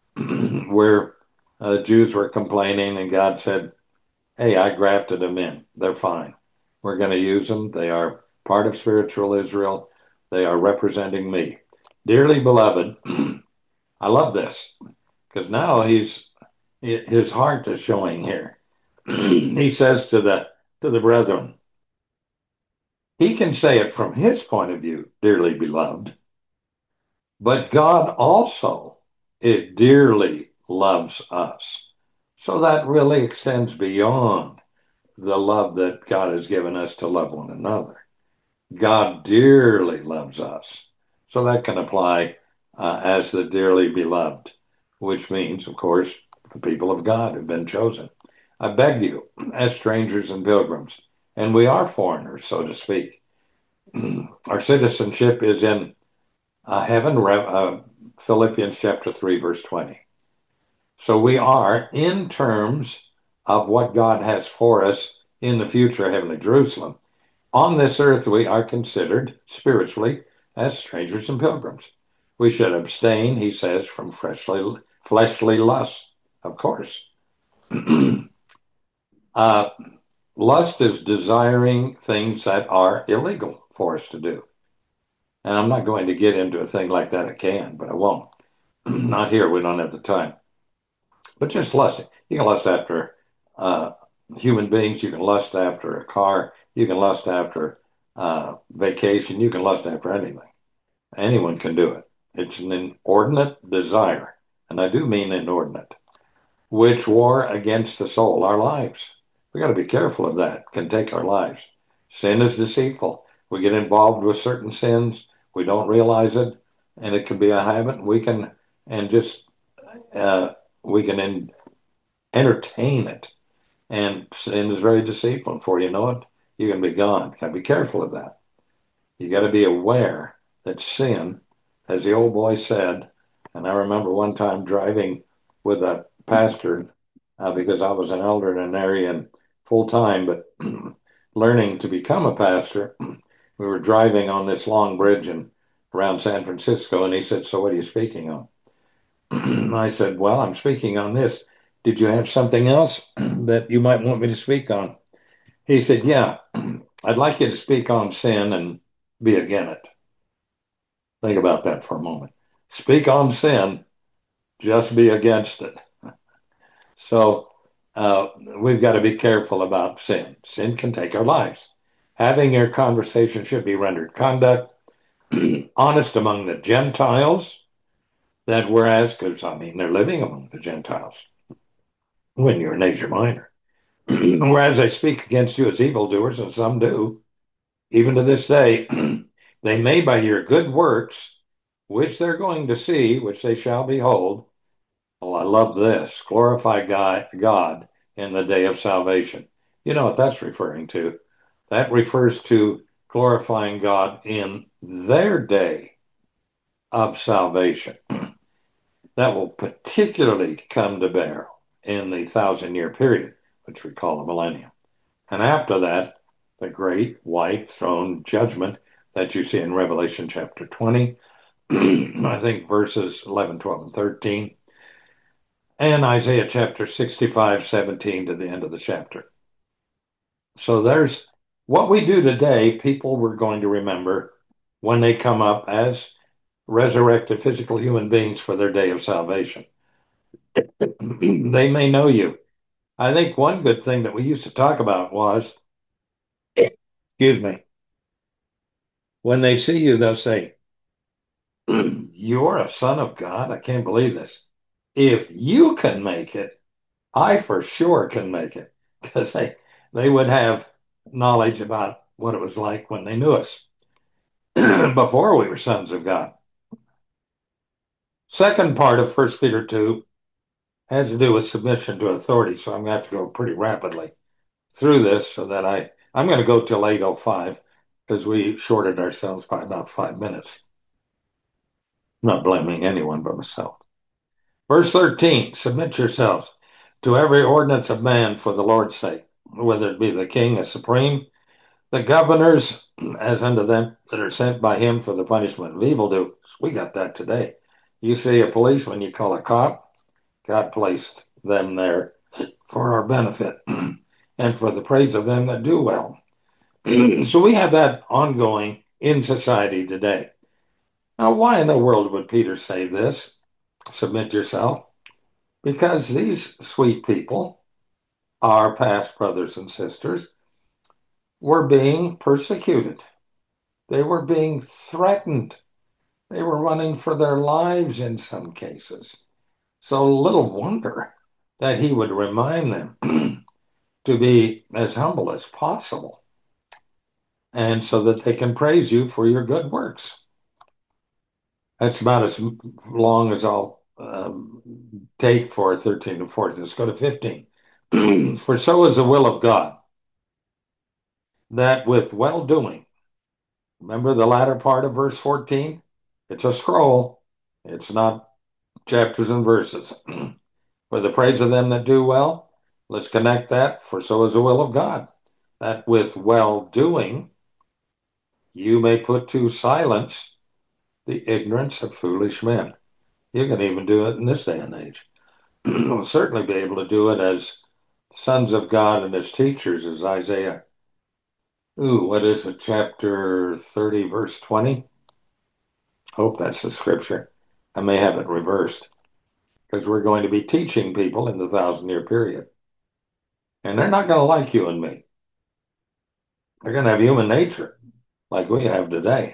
where uh, Jews were complaining, and God said, hey, I grafted them in. They're fine. We're going to use them. They are part of spiritual Israel. They are representing me. Dearly beloved, I love this, because now he's his heart is showing here. He says to the to the brethren, he can say it from his point of view, dearly beloved, but God also it dearly loves us. So that really extends beyond the love that God has given us to love one another. God dearly loves us. So that can apply uh, as the dearly beloved, which means, of course, the people of God who've been chosen. I beg you, as strangers and pilgrims, and we are foreigners, so to speak. Our citizenship is in uh, heaven, uh, Philippians chapter three, verse twenty. So we are, in terms of what God has for us in the future heavenly Jerusalem, on this earth we are considered spiritually as strangers and pilgrims. We should abstain, he says, from fleshly, fleshly lust, of course. uh, lust is desiring things that are illegal for us to do. And I'm not going to get into a thing like that. I can, but I won't. Not here. We don't have the time. But just lusting. You can lust after uh, human beings. You can lust after a car. You can lust after uh, vacation. You can lust after anything. Anyone can do it. It's an inordinate desire, and I do mean inordinate, which war against the soul, our lives. We got to be careful of that. It can take our lives. Sin is deceitful. We get involved with certain sins. We don't realize it, and it can be a habit. We can, and just, uh, we can in, entertain it. And sin is very deceitful. Before you know it, you can be gone. Got to be careful of that. You got to be aware that sin, as the old boy said, and I remember one time driving with a pastor uh, because I was an elder in an area and full time, but learning to become a pastor. We were driving on this long bridge in, around San Francisco, and he said, so what are you speaking on? I said, well, I'm speaking on this. Did you have something else that you might want me to speak on? He said, yeah, I'd like you to speak on sin and be against it. Think about that for a moment. Speak on sin, just be against it. So uh, we've got to be careful about sin. Sin can take our lives. Having your conversation should be rendered conduct, honest among the Gentiles, that whereas, because I mean, they're living among the Gentiles when you're in Asia Minor. Whereas they speak against you as evildoers, and some do, even to this day, they may by your good works, which they're going to see, which they shall behold. Oh, I love this. Glorify God, God in the day of salvation. You know what that's referring to? That refers to glorifying God in their day of salvation. That will particularly come to bear in the thousand year period, which we call the millennium. And after that, the great white throne judgment that you see in Revelation chapter twenty, I think verses eleven, twelve, and thirteen, and Isaiah chapter sixty-five, seventeen to the end of the chapter. So there's what we do today, people were going to remember when they come up as resurrected physical human beings for their day of salvation. They may know you. I think one good thing that we used to talk about was, excuse me, when they see you, they'll say, you're a son of God. I can't believe this. If you can make it, I for sure can make it, because they, they would have knowledge about what it was like when they knew us before we were sons of God. Second part of First Peter two has to do with submission to authority, so I'm going to have to go pretty rapidly through this so that I, I'm going to go till eight oh five because we shorted ourselves by about five minutes. I'm not blaming anyone but myself. Verse thirteen, submit yourselves to every ordinance of man for the Lord's sake, whether it be the king as supreme, the governors as unto them that are sent by him for the punishment of evildoers. We got that today. You see a policeman, you call a cop, God placed them there for our benefit and for the praise of them that do well. So we have that ongoing in society today. Now, why in the world would Peter say this? Submit yourself. Because these sweet people, our past brothers and sisters, were being persecuted. They were being threatened. They were running for their lives in some cases. So little wonder that he would remind them to be as humble as possible, and so that they can praise you for your good works. That's about as long as I'll um, take for thirteen and fourteen. Let's go to fifteen. For so is the will of God, that with well-doing, remember the latter part of verse fourteen? It's a scroll. It's not chapters and verses. For the praise of them that do well, let's connect that. For so is the will of God, that with well-doing, you may put to silence the ignorance of foolish men. You can even do it in this day and age. You'll certainly be able to do it as sons of God and as teachers, as Isaiah. Ooh, what is it? Chapter thirty, verse twenty? Hope that's the scripture. I may have it reversed because we're going to be teaching people in the thousand year period. And they're not going to like you and me. They're going to have human nature like we have today.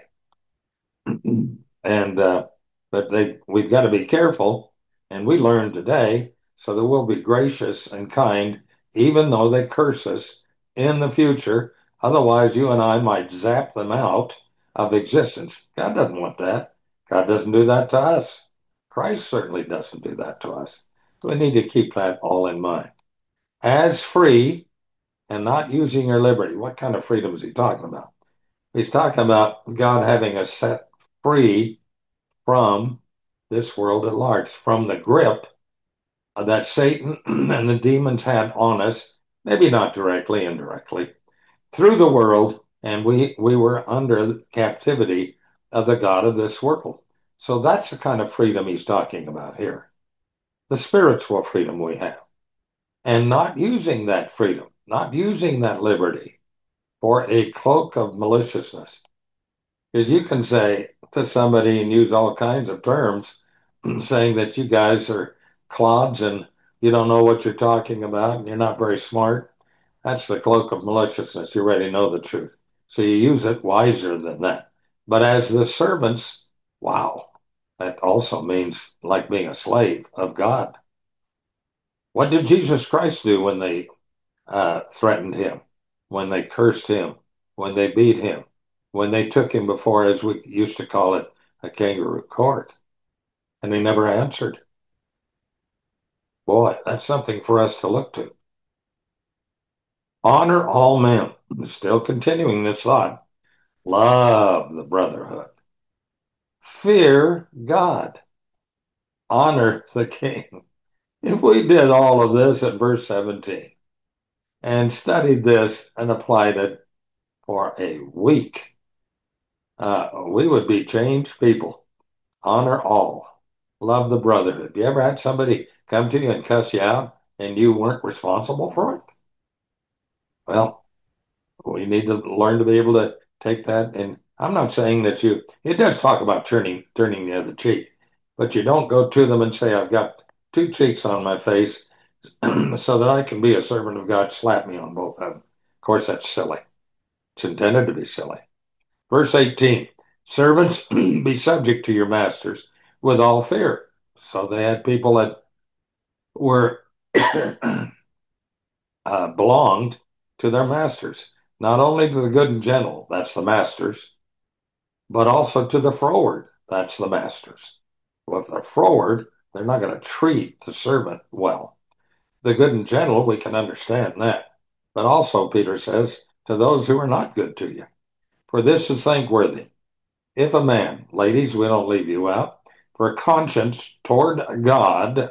and uh, but they we've got to be careful, and we learn today so that we'll be gracious and kind, even though they curse us in the future. Otherwise, you and I might zap them out of existence. God doesn't want that. God doesn't do that to us. Christ certainly doesn't do that to us. We need to keep that all in mind. As free and not using your liberty. What kind of freedom is he talking about? He's talking about God having us set free from this world at large, from the grip that Satan and the demons had on us, maybe not directly, indirectly, through the world, and we, we were under the captivity of the God of this world. So that's the kind of freedom he's talking about here, the spiritual freedom we have, and not using that freedom, not using that liberty for a cloak of maliciousness. Because you can say to somebody and use all kinds of terms saying that you guys are clods and you don't know what you're talking about and you're not very smart. That's the cloak of maliciousness. You already know the truth. So you use it wiser than that. But as the servants, wow, that also means like being a slave of God. What did Jesus Christ do when they uh, threatened him, when they cursed him, when they beat him, when they took him before, as we used to call it, a kangaroo court, and he never answered. Boy, that's something for us to look to. Honor all men. Still continuing this thought. Love the brotherhood. Fear God. Honor the king. If we did all of this at verse seventeen and studied this and applied it for a week, uh, we would be changed people. Honor all. Love the brotherhood. You ever had somebody come to you and cuss you out and you weren't responsible for it? Well, we need to learn to be able to take that. And I'm not saying that you, it does talk about turning, turning the other cheek, but you don't go to them and say, I've got two cheeks on my face so that I can be a servant of God. Slap me on both of them. Of course, that's silly. It's intended to be silly. Verse eighteen, servants, be subject to your masters with all fear. So they had people that were uh, belonged to their masters, not only to the good and gentle, that's the masters, but also to the froward, that's the masters. Well, if they're froward, they're not going to treat the servant well. The good and gentle, we can understand that. But also, Peter says, to those who are not good to you. For this is thankworthy. If a man, ladies, we don't leave you out, for conscience toward God,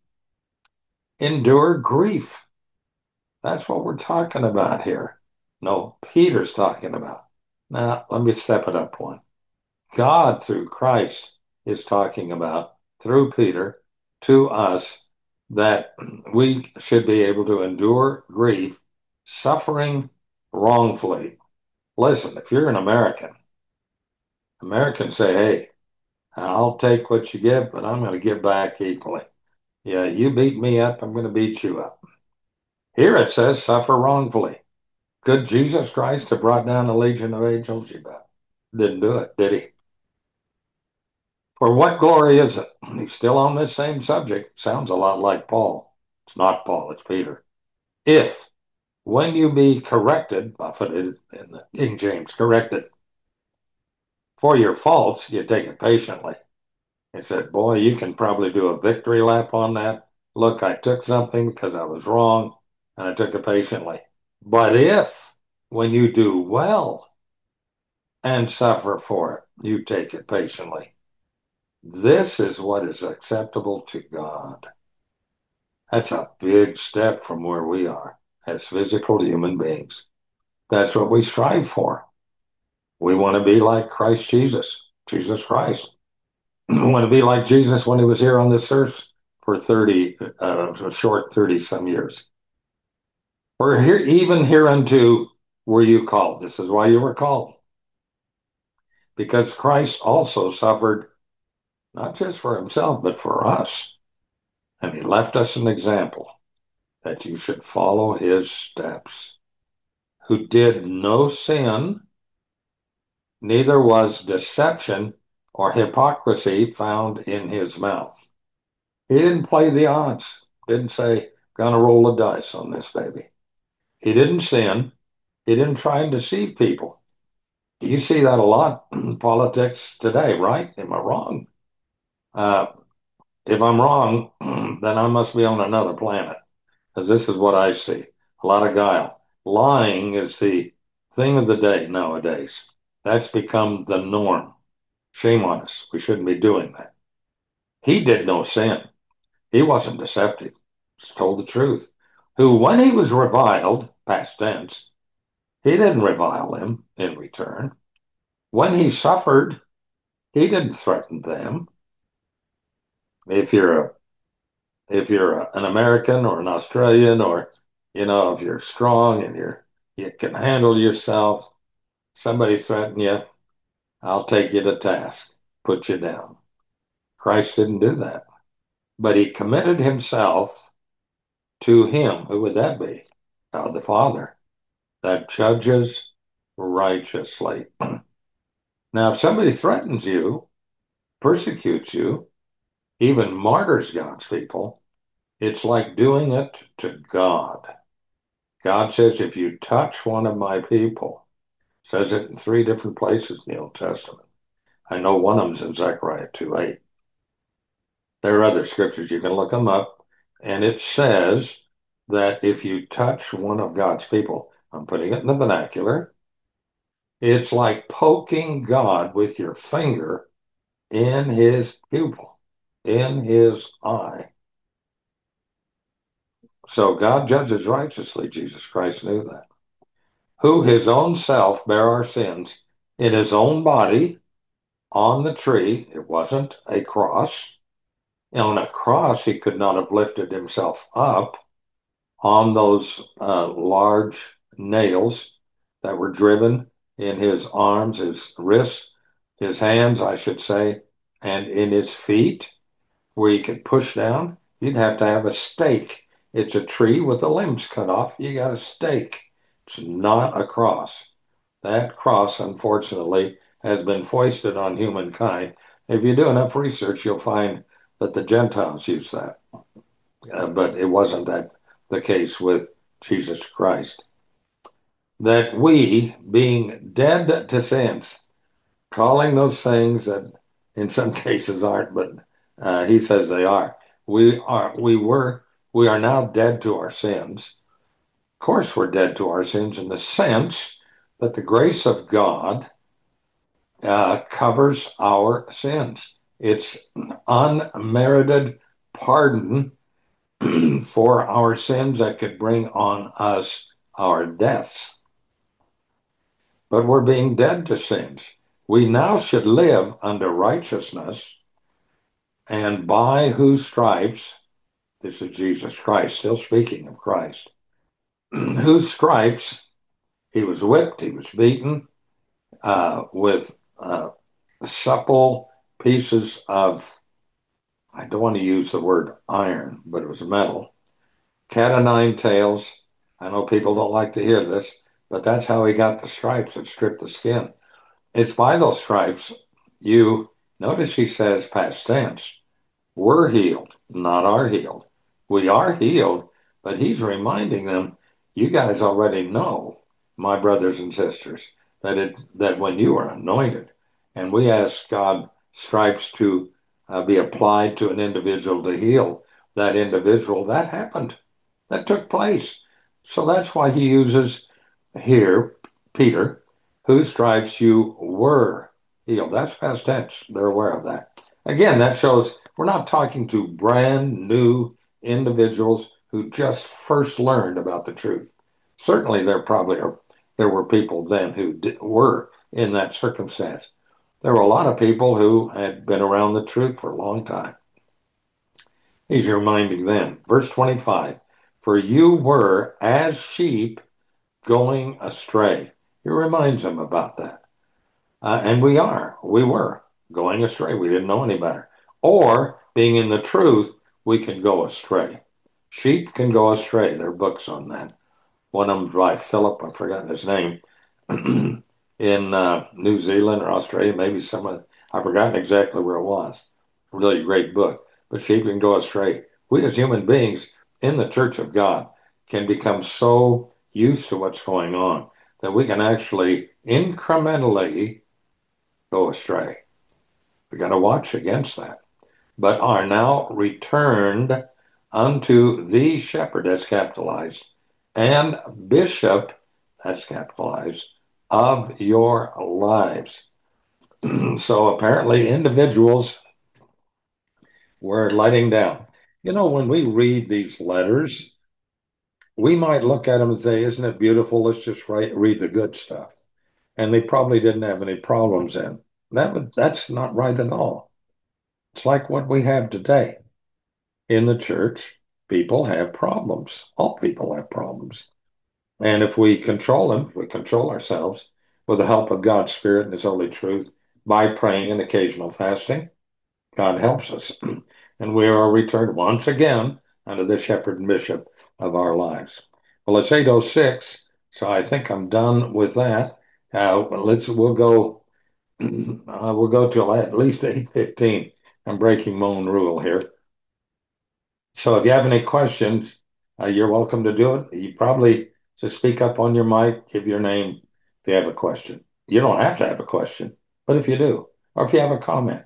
endure grief. That's what we're talking about here. No, Peter's talking about. Now, let me step it up one. God, through Christ, is talking about, through Peter, to us, that we should be able to endure grief, suffering wrongfully. Listen, if you're an American, Americans say, hey, I'll take what you give, but I'm going to give back equally. Yeah, you beat me up, I'm going to beat you up. Here it says, suffer wrongfully. Could Jesus Christ have brought down a legion of angels? You bet. Didn't do it, did he? For what glory is it? He's still on this same subject. Sounds a lot like Paul. It's not Paul, it's Peter. If, when you be corrected, buffeted in the King James, corrected for your faults, you take it patiently. He said, boy, you can probably do a victory lap on that. Look, I took something because I was wrong, and I took it patiently. But if, when you do well and suffer for it, you take it patiently, this is what is acceptable to God. That's a big step from where we are as physical human beings. That's what we strive for. We want to be like Christ Jesus, Jesus Christ. We want to be like Jesus when he was here on this earth for thirty, uh, a short thirty some years. For here, even hereunto were you called. This is why you were called. Because Christ also suffered, not just for himself, but for us. And he left us an example that you should follow his steps, who did no sin, neither was deception or hypocrisy found in his mouth. He didn't play the odds, didn't say, gonna roll the dice on this baby. He didn't sin. He didn't try and deceive people. You see that a lot in politics today, right? Am I wrong? Uh, if I'm wrong, then I must be on another planet, because this is what I see. A lot of guile. Lying is the thing of the day nowadays. That's become the norm. Shame on us. We shouldn't be doing that. He did no sin. He wasn't deceptive. Just told the truth. Who, when he was reviled, past tense, he didn't revile him in return. When he suffered, he didn't threaten them. If you're a, if you're a, an American or an Australian, or you know, if you're strong and you're you can handle yourself, somebody threaten you, I'll take you to task, put you down. Christ didn't do that, but he committed himself to him. Who would that be? God the Father, that judges righteously. Now, if somebody threatens you, persecutes you, even martyrs God's people, it's like doing it to God. God says, if you touch one of my people, says it in three different places in the Old Testament. I know one of them's in Zechariah two eight. There are other scriptures, you can look them up, and it says that if you touch one of God's people, I'm putting it in the vernacular, it's like poking God with your finger in his pupil, in his eye. So God judges righteously. Jesus Christ knew that. Who his own self bare our sins in his own body on the tree. It wasn't a cross. On a cross, he could not have lifted himself up on those uh, large nails that were driven in his arms, his wrists, his hands, I should say, and in his feet, where he could push down. You'd have to have a stake. It's a tree with the limbs cut off. You got a stake. It's not a cross. That cross, unfortunately, has been foisted on humankind. If you do enough research, you'll find that the Gentiles use that. Uh, but it wasn't that the case with Jesus Christ. That we, being dead to sins, calling those things that in some cases aren't, but uh, he says they are. We are, we were, we are now dead to our sins. Of course, we're dead to our sins in the sense that the grace of God uh, covers our sins. It's unmerited pardon for our sins that could bring on us our deaths. But we're being dead to sins. We now should live under righteousness, and by whose stripes, this is Jesus Christ, still speaking of Christ, whose stripes he was whipped, he was beaten uh, with uh, supple pieces of, I don't want to use the word iron, but it was metal, cat o' nine tails. I know people don't like to hear this, but that's how he got the stripes that stripped the skin. It's by those stripes you, notice he says past tense, we're healed, not are healed. We are healed, but he's reminding them, you guys already know, my brothers and sisters, that it that when you are anointed, and we ask God stripes to uh, be applied to an individual to heal that individual, that happened. That took place. So that's why he uses here, Peter, whose stripes you were healed. That's past tense. They're aware of that. Again, that shows we're not talking to brand new individuals who just first learned about the truth. Certainly, there probably are, there were people then who did, were in that circumstance. There were a lot of people who had been around the truth for a long time. He's reminding them. Verse twenty-five, for you were as sheep going astray. He reminds them about that. Uh, and we are, we were going astray. We didn't know any better. Or being in the truth, we can go astray. Sheep can go astray. There are books on that. One of them's by Philip, I've forgotten his name, in uh, New Zealand or Australia, maybe some of, I've forgotten exactly where it was. Really great book. But sheep can go astray. We as human beings in the church of God can become so used to what's going on that we can actually incrementally go astray. We got to watch against that. But are now returned unto the shepherd, that's capitalized, and bishop, that's capitalized, of your lives. So apparently individuals were letting down. You know, when we read these letters, we might look at them and say, isn't it beautiful? Let's just write, read the good stuff. And they probably didn't have any problems in. That would, that's not right at all. It's like what we have today. In the church, people have problems. All people have problems. And if we control them, we control ourselves with the help of God's Spirit and His Holy Truth by praying and occasional fasting, God helps us. And we are returned once again unto the shepherd and bishop of our lives. Well, it's eight oh six, so I think I'm done with that. Uh, let's we'll go uh, we'll go till at least eight fifteen. I'm breaking my own rule here. So if you have any questions, uh, you're welcome to do it. You probably So speak up on your mic, give your name if you have a question. You don't have to have a question, but if you do, or if you have a comment.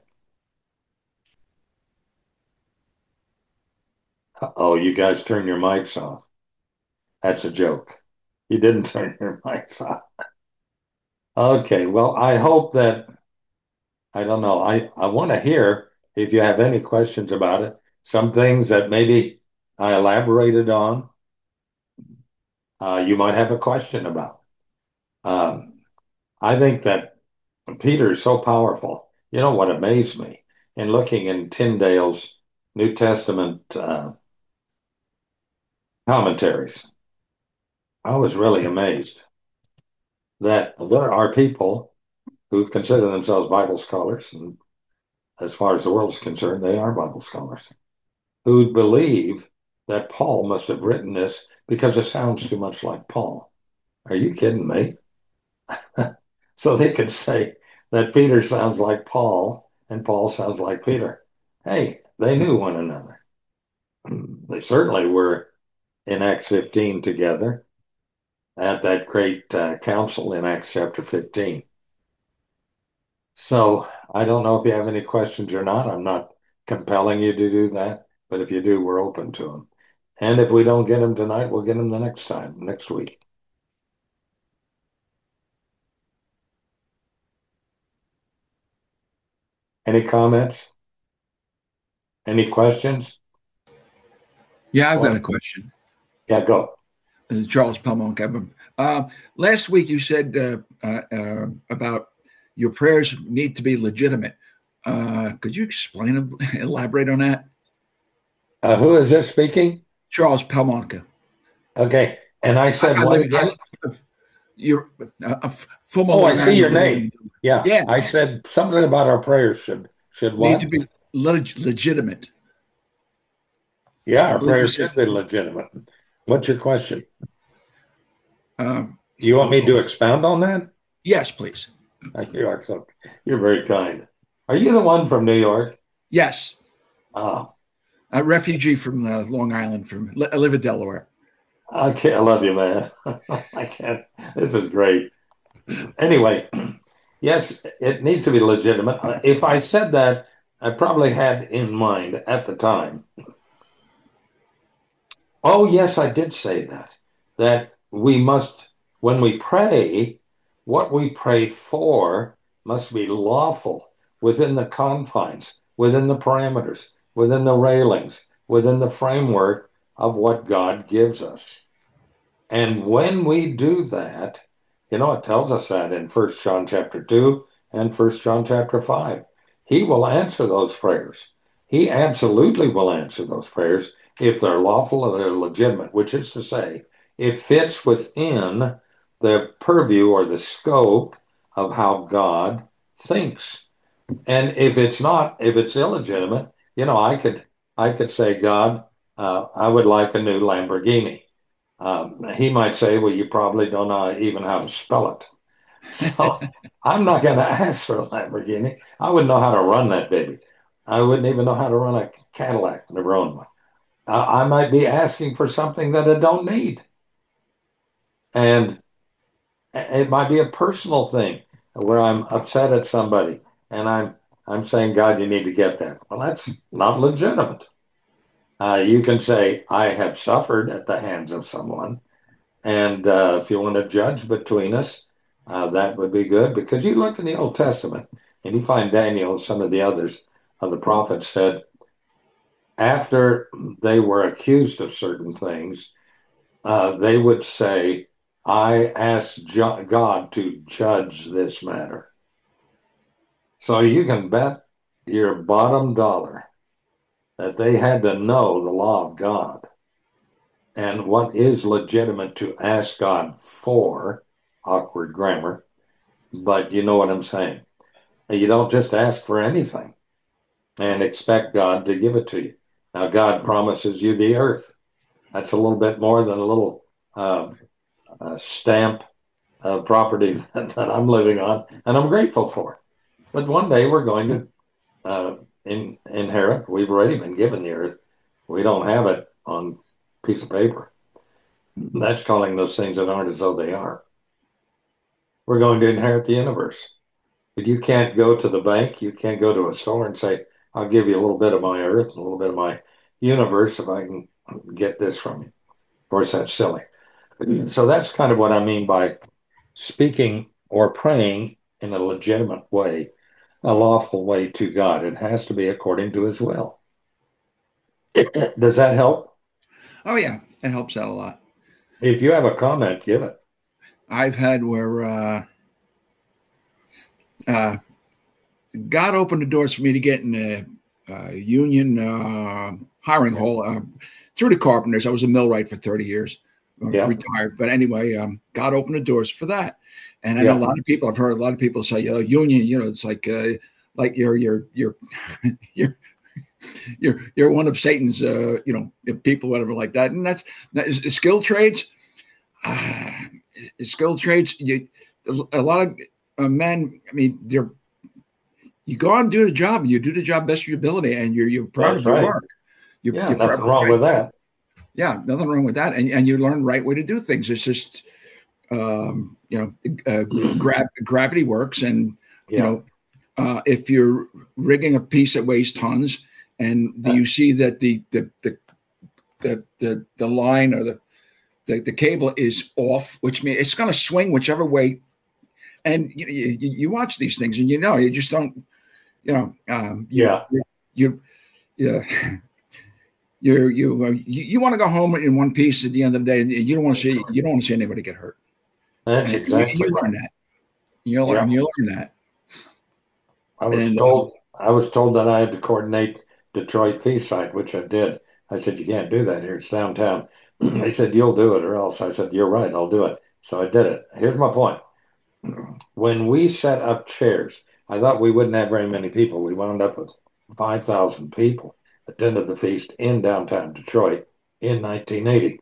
Oh, you guys turn your mics off. That's a joke. You didn't turn your mics off. Okay, well, I hope that, I don't know, I, I want to hear if you have any questions about it. Some things that maybe I elaborated on, uh, you might have a question about. Um, I think that Peter is so powerful. You know what amazed me? In looking in Tyndale's New Testament uh, commentaries, I was really amazed that there are people who consider themselves Bible scholars, and as far as the world is concerned, they are Bible scholars, who believe that Paul must have written this because it sounds too much like Paul. Are you kidding me? So they could say that Peter sounds like Paul and Paul sounds like Peter. Hey, they knew one another. They certainly were in Acts fifteen together at that great uh, council in Acts chapter fifteen. So I don't know if you have any questions or not. I'm not compelling you to do that, but if you do, we're open to them. And if we don't get them tonight, we'll get them the next time, next week. Any comments? Any questions? Yeah, I've got Well- a question. Yeah, go. This is Charles Palmonk. Uh, last week you said uh, uh, uh, about your prayers need to be legitimate. Uh, could you explain, elaborate on that? Uh, who is this speaking? Charles Palmonka. Okay. And I said I what live- again? I- You're uh, uh, from Oh, I Long see your Island. name. Yeah. Yeah. I said something about our prayers should should Need what? to be leg- legitimate. Yeah, I our believe you prayers said- should be legitimate. What's your question? Um, You want me to expound on that? yes, please. You are so you're very kind. Are you the one from New York? Yes. Oh, A refugee from uh, Long Island. From I live in Delaware. I can't. I love you, man. I can't. This is great. Anyway, yes, it needs to be legitimate. If I said that, I probably had in mind at the time. Oh, yes, I did say that. That we must, when we pray, what we pray for must be lawful within the confines, within the parameters, within the railings, within the framework of what God gives us. And when we do that, you know, it tells us that in First John chapter two and First John chapter five. He will answer those prayers. He absolutely will answer those prayers if they're lawful and they're legitimate, which is to say, it fits within the purview or the scope of how God thinks. And if it's not, if it's illegitimate, you know, I could I could say, God, uh, I would like a new Lamborghini. Um, he might say, well, you probably don't know even how to spell it. So I'm not going to ask for a Lamborghini. I wouldn't know how to run that baby. I wouldn't even know how to run a Cadillac, never owned one. Uh, I might be asking for something that I don't need. And it might be a personal thing where I'm upset at somebody and I'm I'm saying, God, you need to get that. Well, that's not legitimate. Uh, you can say, I have suffered at the hands of someone. And uh, if you want to judge between us, uh, that would be good. Because you look in the Old Testament and you find Daniel and some of the others of the prophets said, after they were accused of certain things, uh, they would say, I ask ju- God to judge this matter. So you can bet your bottom dollar that they had to know the law of God and what is legitimate to ask God for, awkward grammar, but you know what I'm saying. You don't just ask for anything and expect God to give it to you. Now, God promises you the earth. That's a little bit more than a little uh, uh, stamp uh, property that, that I'm living on, and I'm grateful for. But one day we're going to uh, in, inherit. We've already been given the earth. We don't have it on a piece of paper. That's calling those things that aren't as though they are. We're going to inherit the universe. But you can't go to the bank, you can't go to a store and say, I'll give you a little bit of my earth, a little bit of my universe if I can get this from you. Of course, that's silly. So that's kind of what I mean by speaking or praying in a legitimate way, a lawful way to God. It has to be according to his will. Does that help? Oh yeah, it helps out a lot. If you have a comment, give it. I've had where uh, uh, God opened the doors for me to get in a, a union uh, hiring hall uh, through the carpenters. I was a millwright for thirty years, uh, Yeah. retired. But anyway, um, God opened the doors for that. And I Yeah. know a lot of people, I've heard a lot of people say, oh, union, you know, it's like uh, like you're you're you're you're you're you're one of Satan's uh, you know, people, whatever like that. And that's that is, is skilled trades. Uh, skilled trades, you a lot of uh, men, I mean, they're you go out and do the job, and you do the job best of your ability, and you're you're proud That's of your right. work. You, Yeah, you're nothing proud- wrong with that. Yeah, nothing wrong with that, and and you learn the right way to do things. It's just, um, you know, uh, gra- gravity works, and Yeah. you know, uh, if you're rigging a piece that weighs tons, and the, you see that the the the the the, the line or the, the the cable is off, which means it's going to swing whichever way. And you, you you watch these things, and you know, you just don't, you know, um, you, Yeah. you, you yeah. You you, uh, you you want to go home in one piece at the end of the day, and you don't want to see you don't want to see anybody get hurt. That's And exactly you, you right. learn that. You learn Yeah. you learn that. I was And, told I was told that I had to coordinate Detroit Feast site, which I did. I said, you can't do that here. It's downtown. They said, you'll do it or else. I said, you're right, I'll do it. So I did it. Here's my point. When we set up chairs, I thought we wouldn't have very many people. We wound up with five thousand people attended the feast in downtown Detroit in nineteen eighty.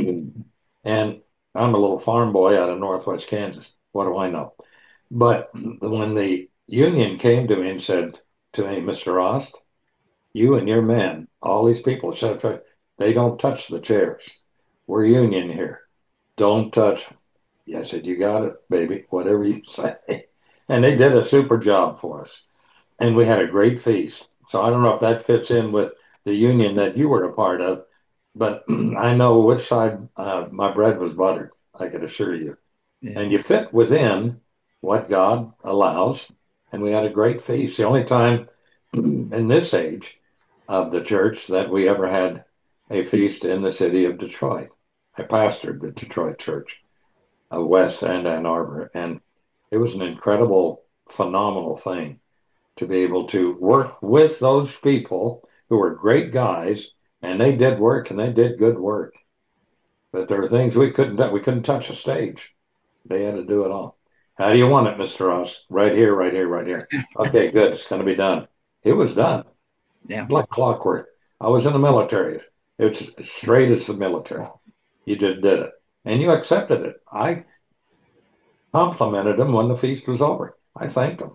And I'm a little farm boy out of Northwest Kansas. What do I know? But when the union came to me and said to me, Mister Rost, you and your men, all these people, they don't touch the chairs. We're union here. Don't touch them. I said, you got it, baby, whatever you say. And they did a super job for us. And we had a great feast. So I don't know if that fits in with the union that you were a part of, but I know which side uh, my bread was buttered, I can assure you. yeah. And you fit within what God allows. And we had a great feast. The only time in this age of the church that we ever had a feast in the city of Detroit. I pastored the Detroit church, uh, West and Ann Arbor, and it was an incredible, phenomenal thing to be able to work with those people who were great guys, and they did work and they did good work. But there are things we couldn't do. We couldn't touch a stage. They had to do it all. How do you want it, Mister Ross? Right here, right here, right here. Okay, good. It's going to be done. It was done. Yeah. Like clockwork. I was in the military. It's as straight as the military. You just did it. And you accepted it. I complimented them when the feast was over. I thanked them.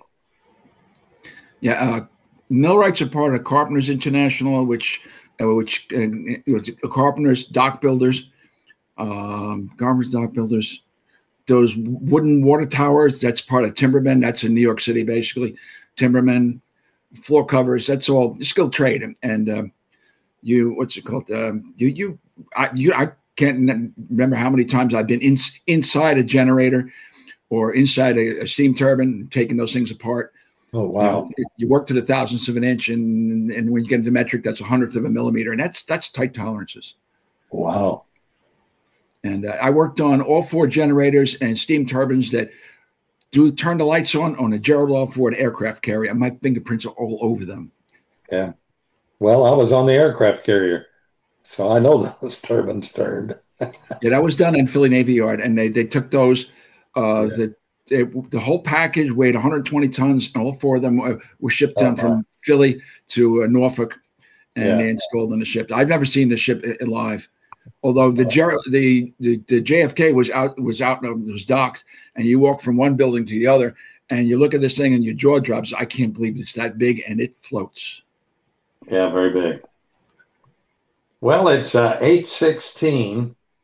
Yeah, uh, millwrights are part of Carpenters International, which uh, which uh, you know, carpenters, dock builders, um, carpenters, dock builders. Those wooden water towers, that's part of Timbermen. That's in New York City, basically. Timbermen, floor covers, that's all skilled trade. And, and uh, you, what's it called? Uh, you, you, I, you, I can't remember how many times I've been in, inside a generator or inside a, a steam turbine, taking those things apart. Oh, wow. You know, you work to the thousandths of an inch, and and when you get into metric, that's a hundredth of a millimeter, and that's that's tight tolerances. Wow. And uh, I worked on all four generators and steam turbines that do turn the lights on on a Gerald R. Ford aircraft carrier, and my fingerprints are all over them. Yeah. Well, I was on the aircraft carrier, so I know those turbines turned. Yeah, that was done in Philly Navy Yard, and they they took those. Uh, Yeah. the it, the whole package weighed one hundred twenty tons, and all four of them were, were shipped Oh, down wow. from Philly to uh, Norfolk, and Yeah. they installed on the ship. I've never seen the ship i- live, although the, Ger- the the the J F K was out was out and was docked, and you walk from one building to the other, and you look at this thing, and your jaw drops. I can't believe it's that big, and it floats. Yeah, very big. Well, it's uh, eight sixteen,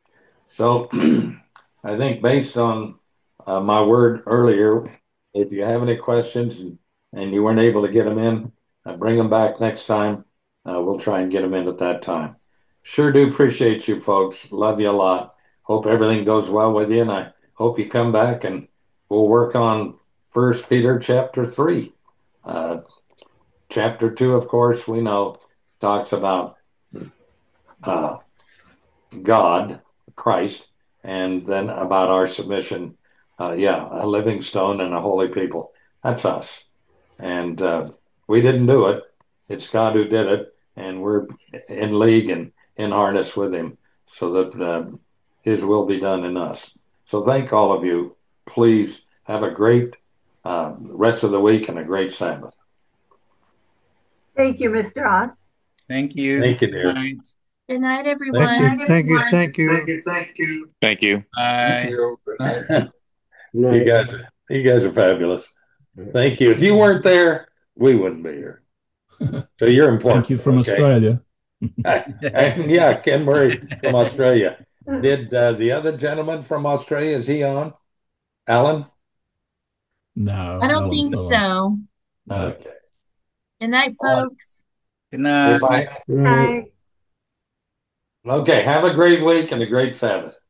So I think based on uh, my word earlier, if you have any questions and, and you weren't able to get them in, uh, bring them back next time. Uh, we'll try and get them in at that time. Sure do appreciate you folks. Love you a lot. Hope everything goes well with you, and I hope you come back and we'll work on First Peter chapter three. Uh, chapter two, of course, we know talks about uh, God, Christ, and then about our submission. Uh, yeah, a living stone and a holy people. That's us. And uh, we didn't do it. It's God who did it. And we're in league and in harness with him so that uh, his will be done in us. So thank all of you. Please have a great uh, rest of the week and a great Sabbath. Thank you, Mister Oss. Thank you. Thank you, dear. Good night. Good night, everyone. Thank you, thank you, thank you. Thank you, thank you. Thank you. Bye. You guys, you guys are fabulous. Thank you. If you weren't there, we wouldn't be here. So you're important. Thank you from okay? Australia. And yeah, Ken Murray from Australia. Did uh, the other gentleman from Australia, is he on? Alan? No. I don't Alan's think not on. so. No. Okay. Good night, All right. folks. Good night. If I, Hi. okay, have a great week and a great Sabbath.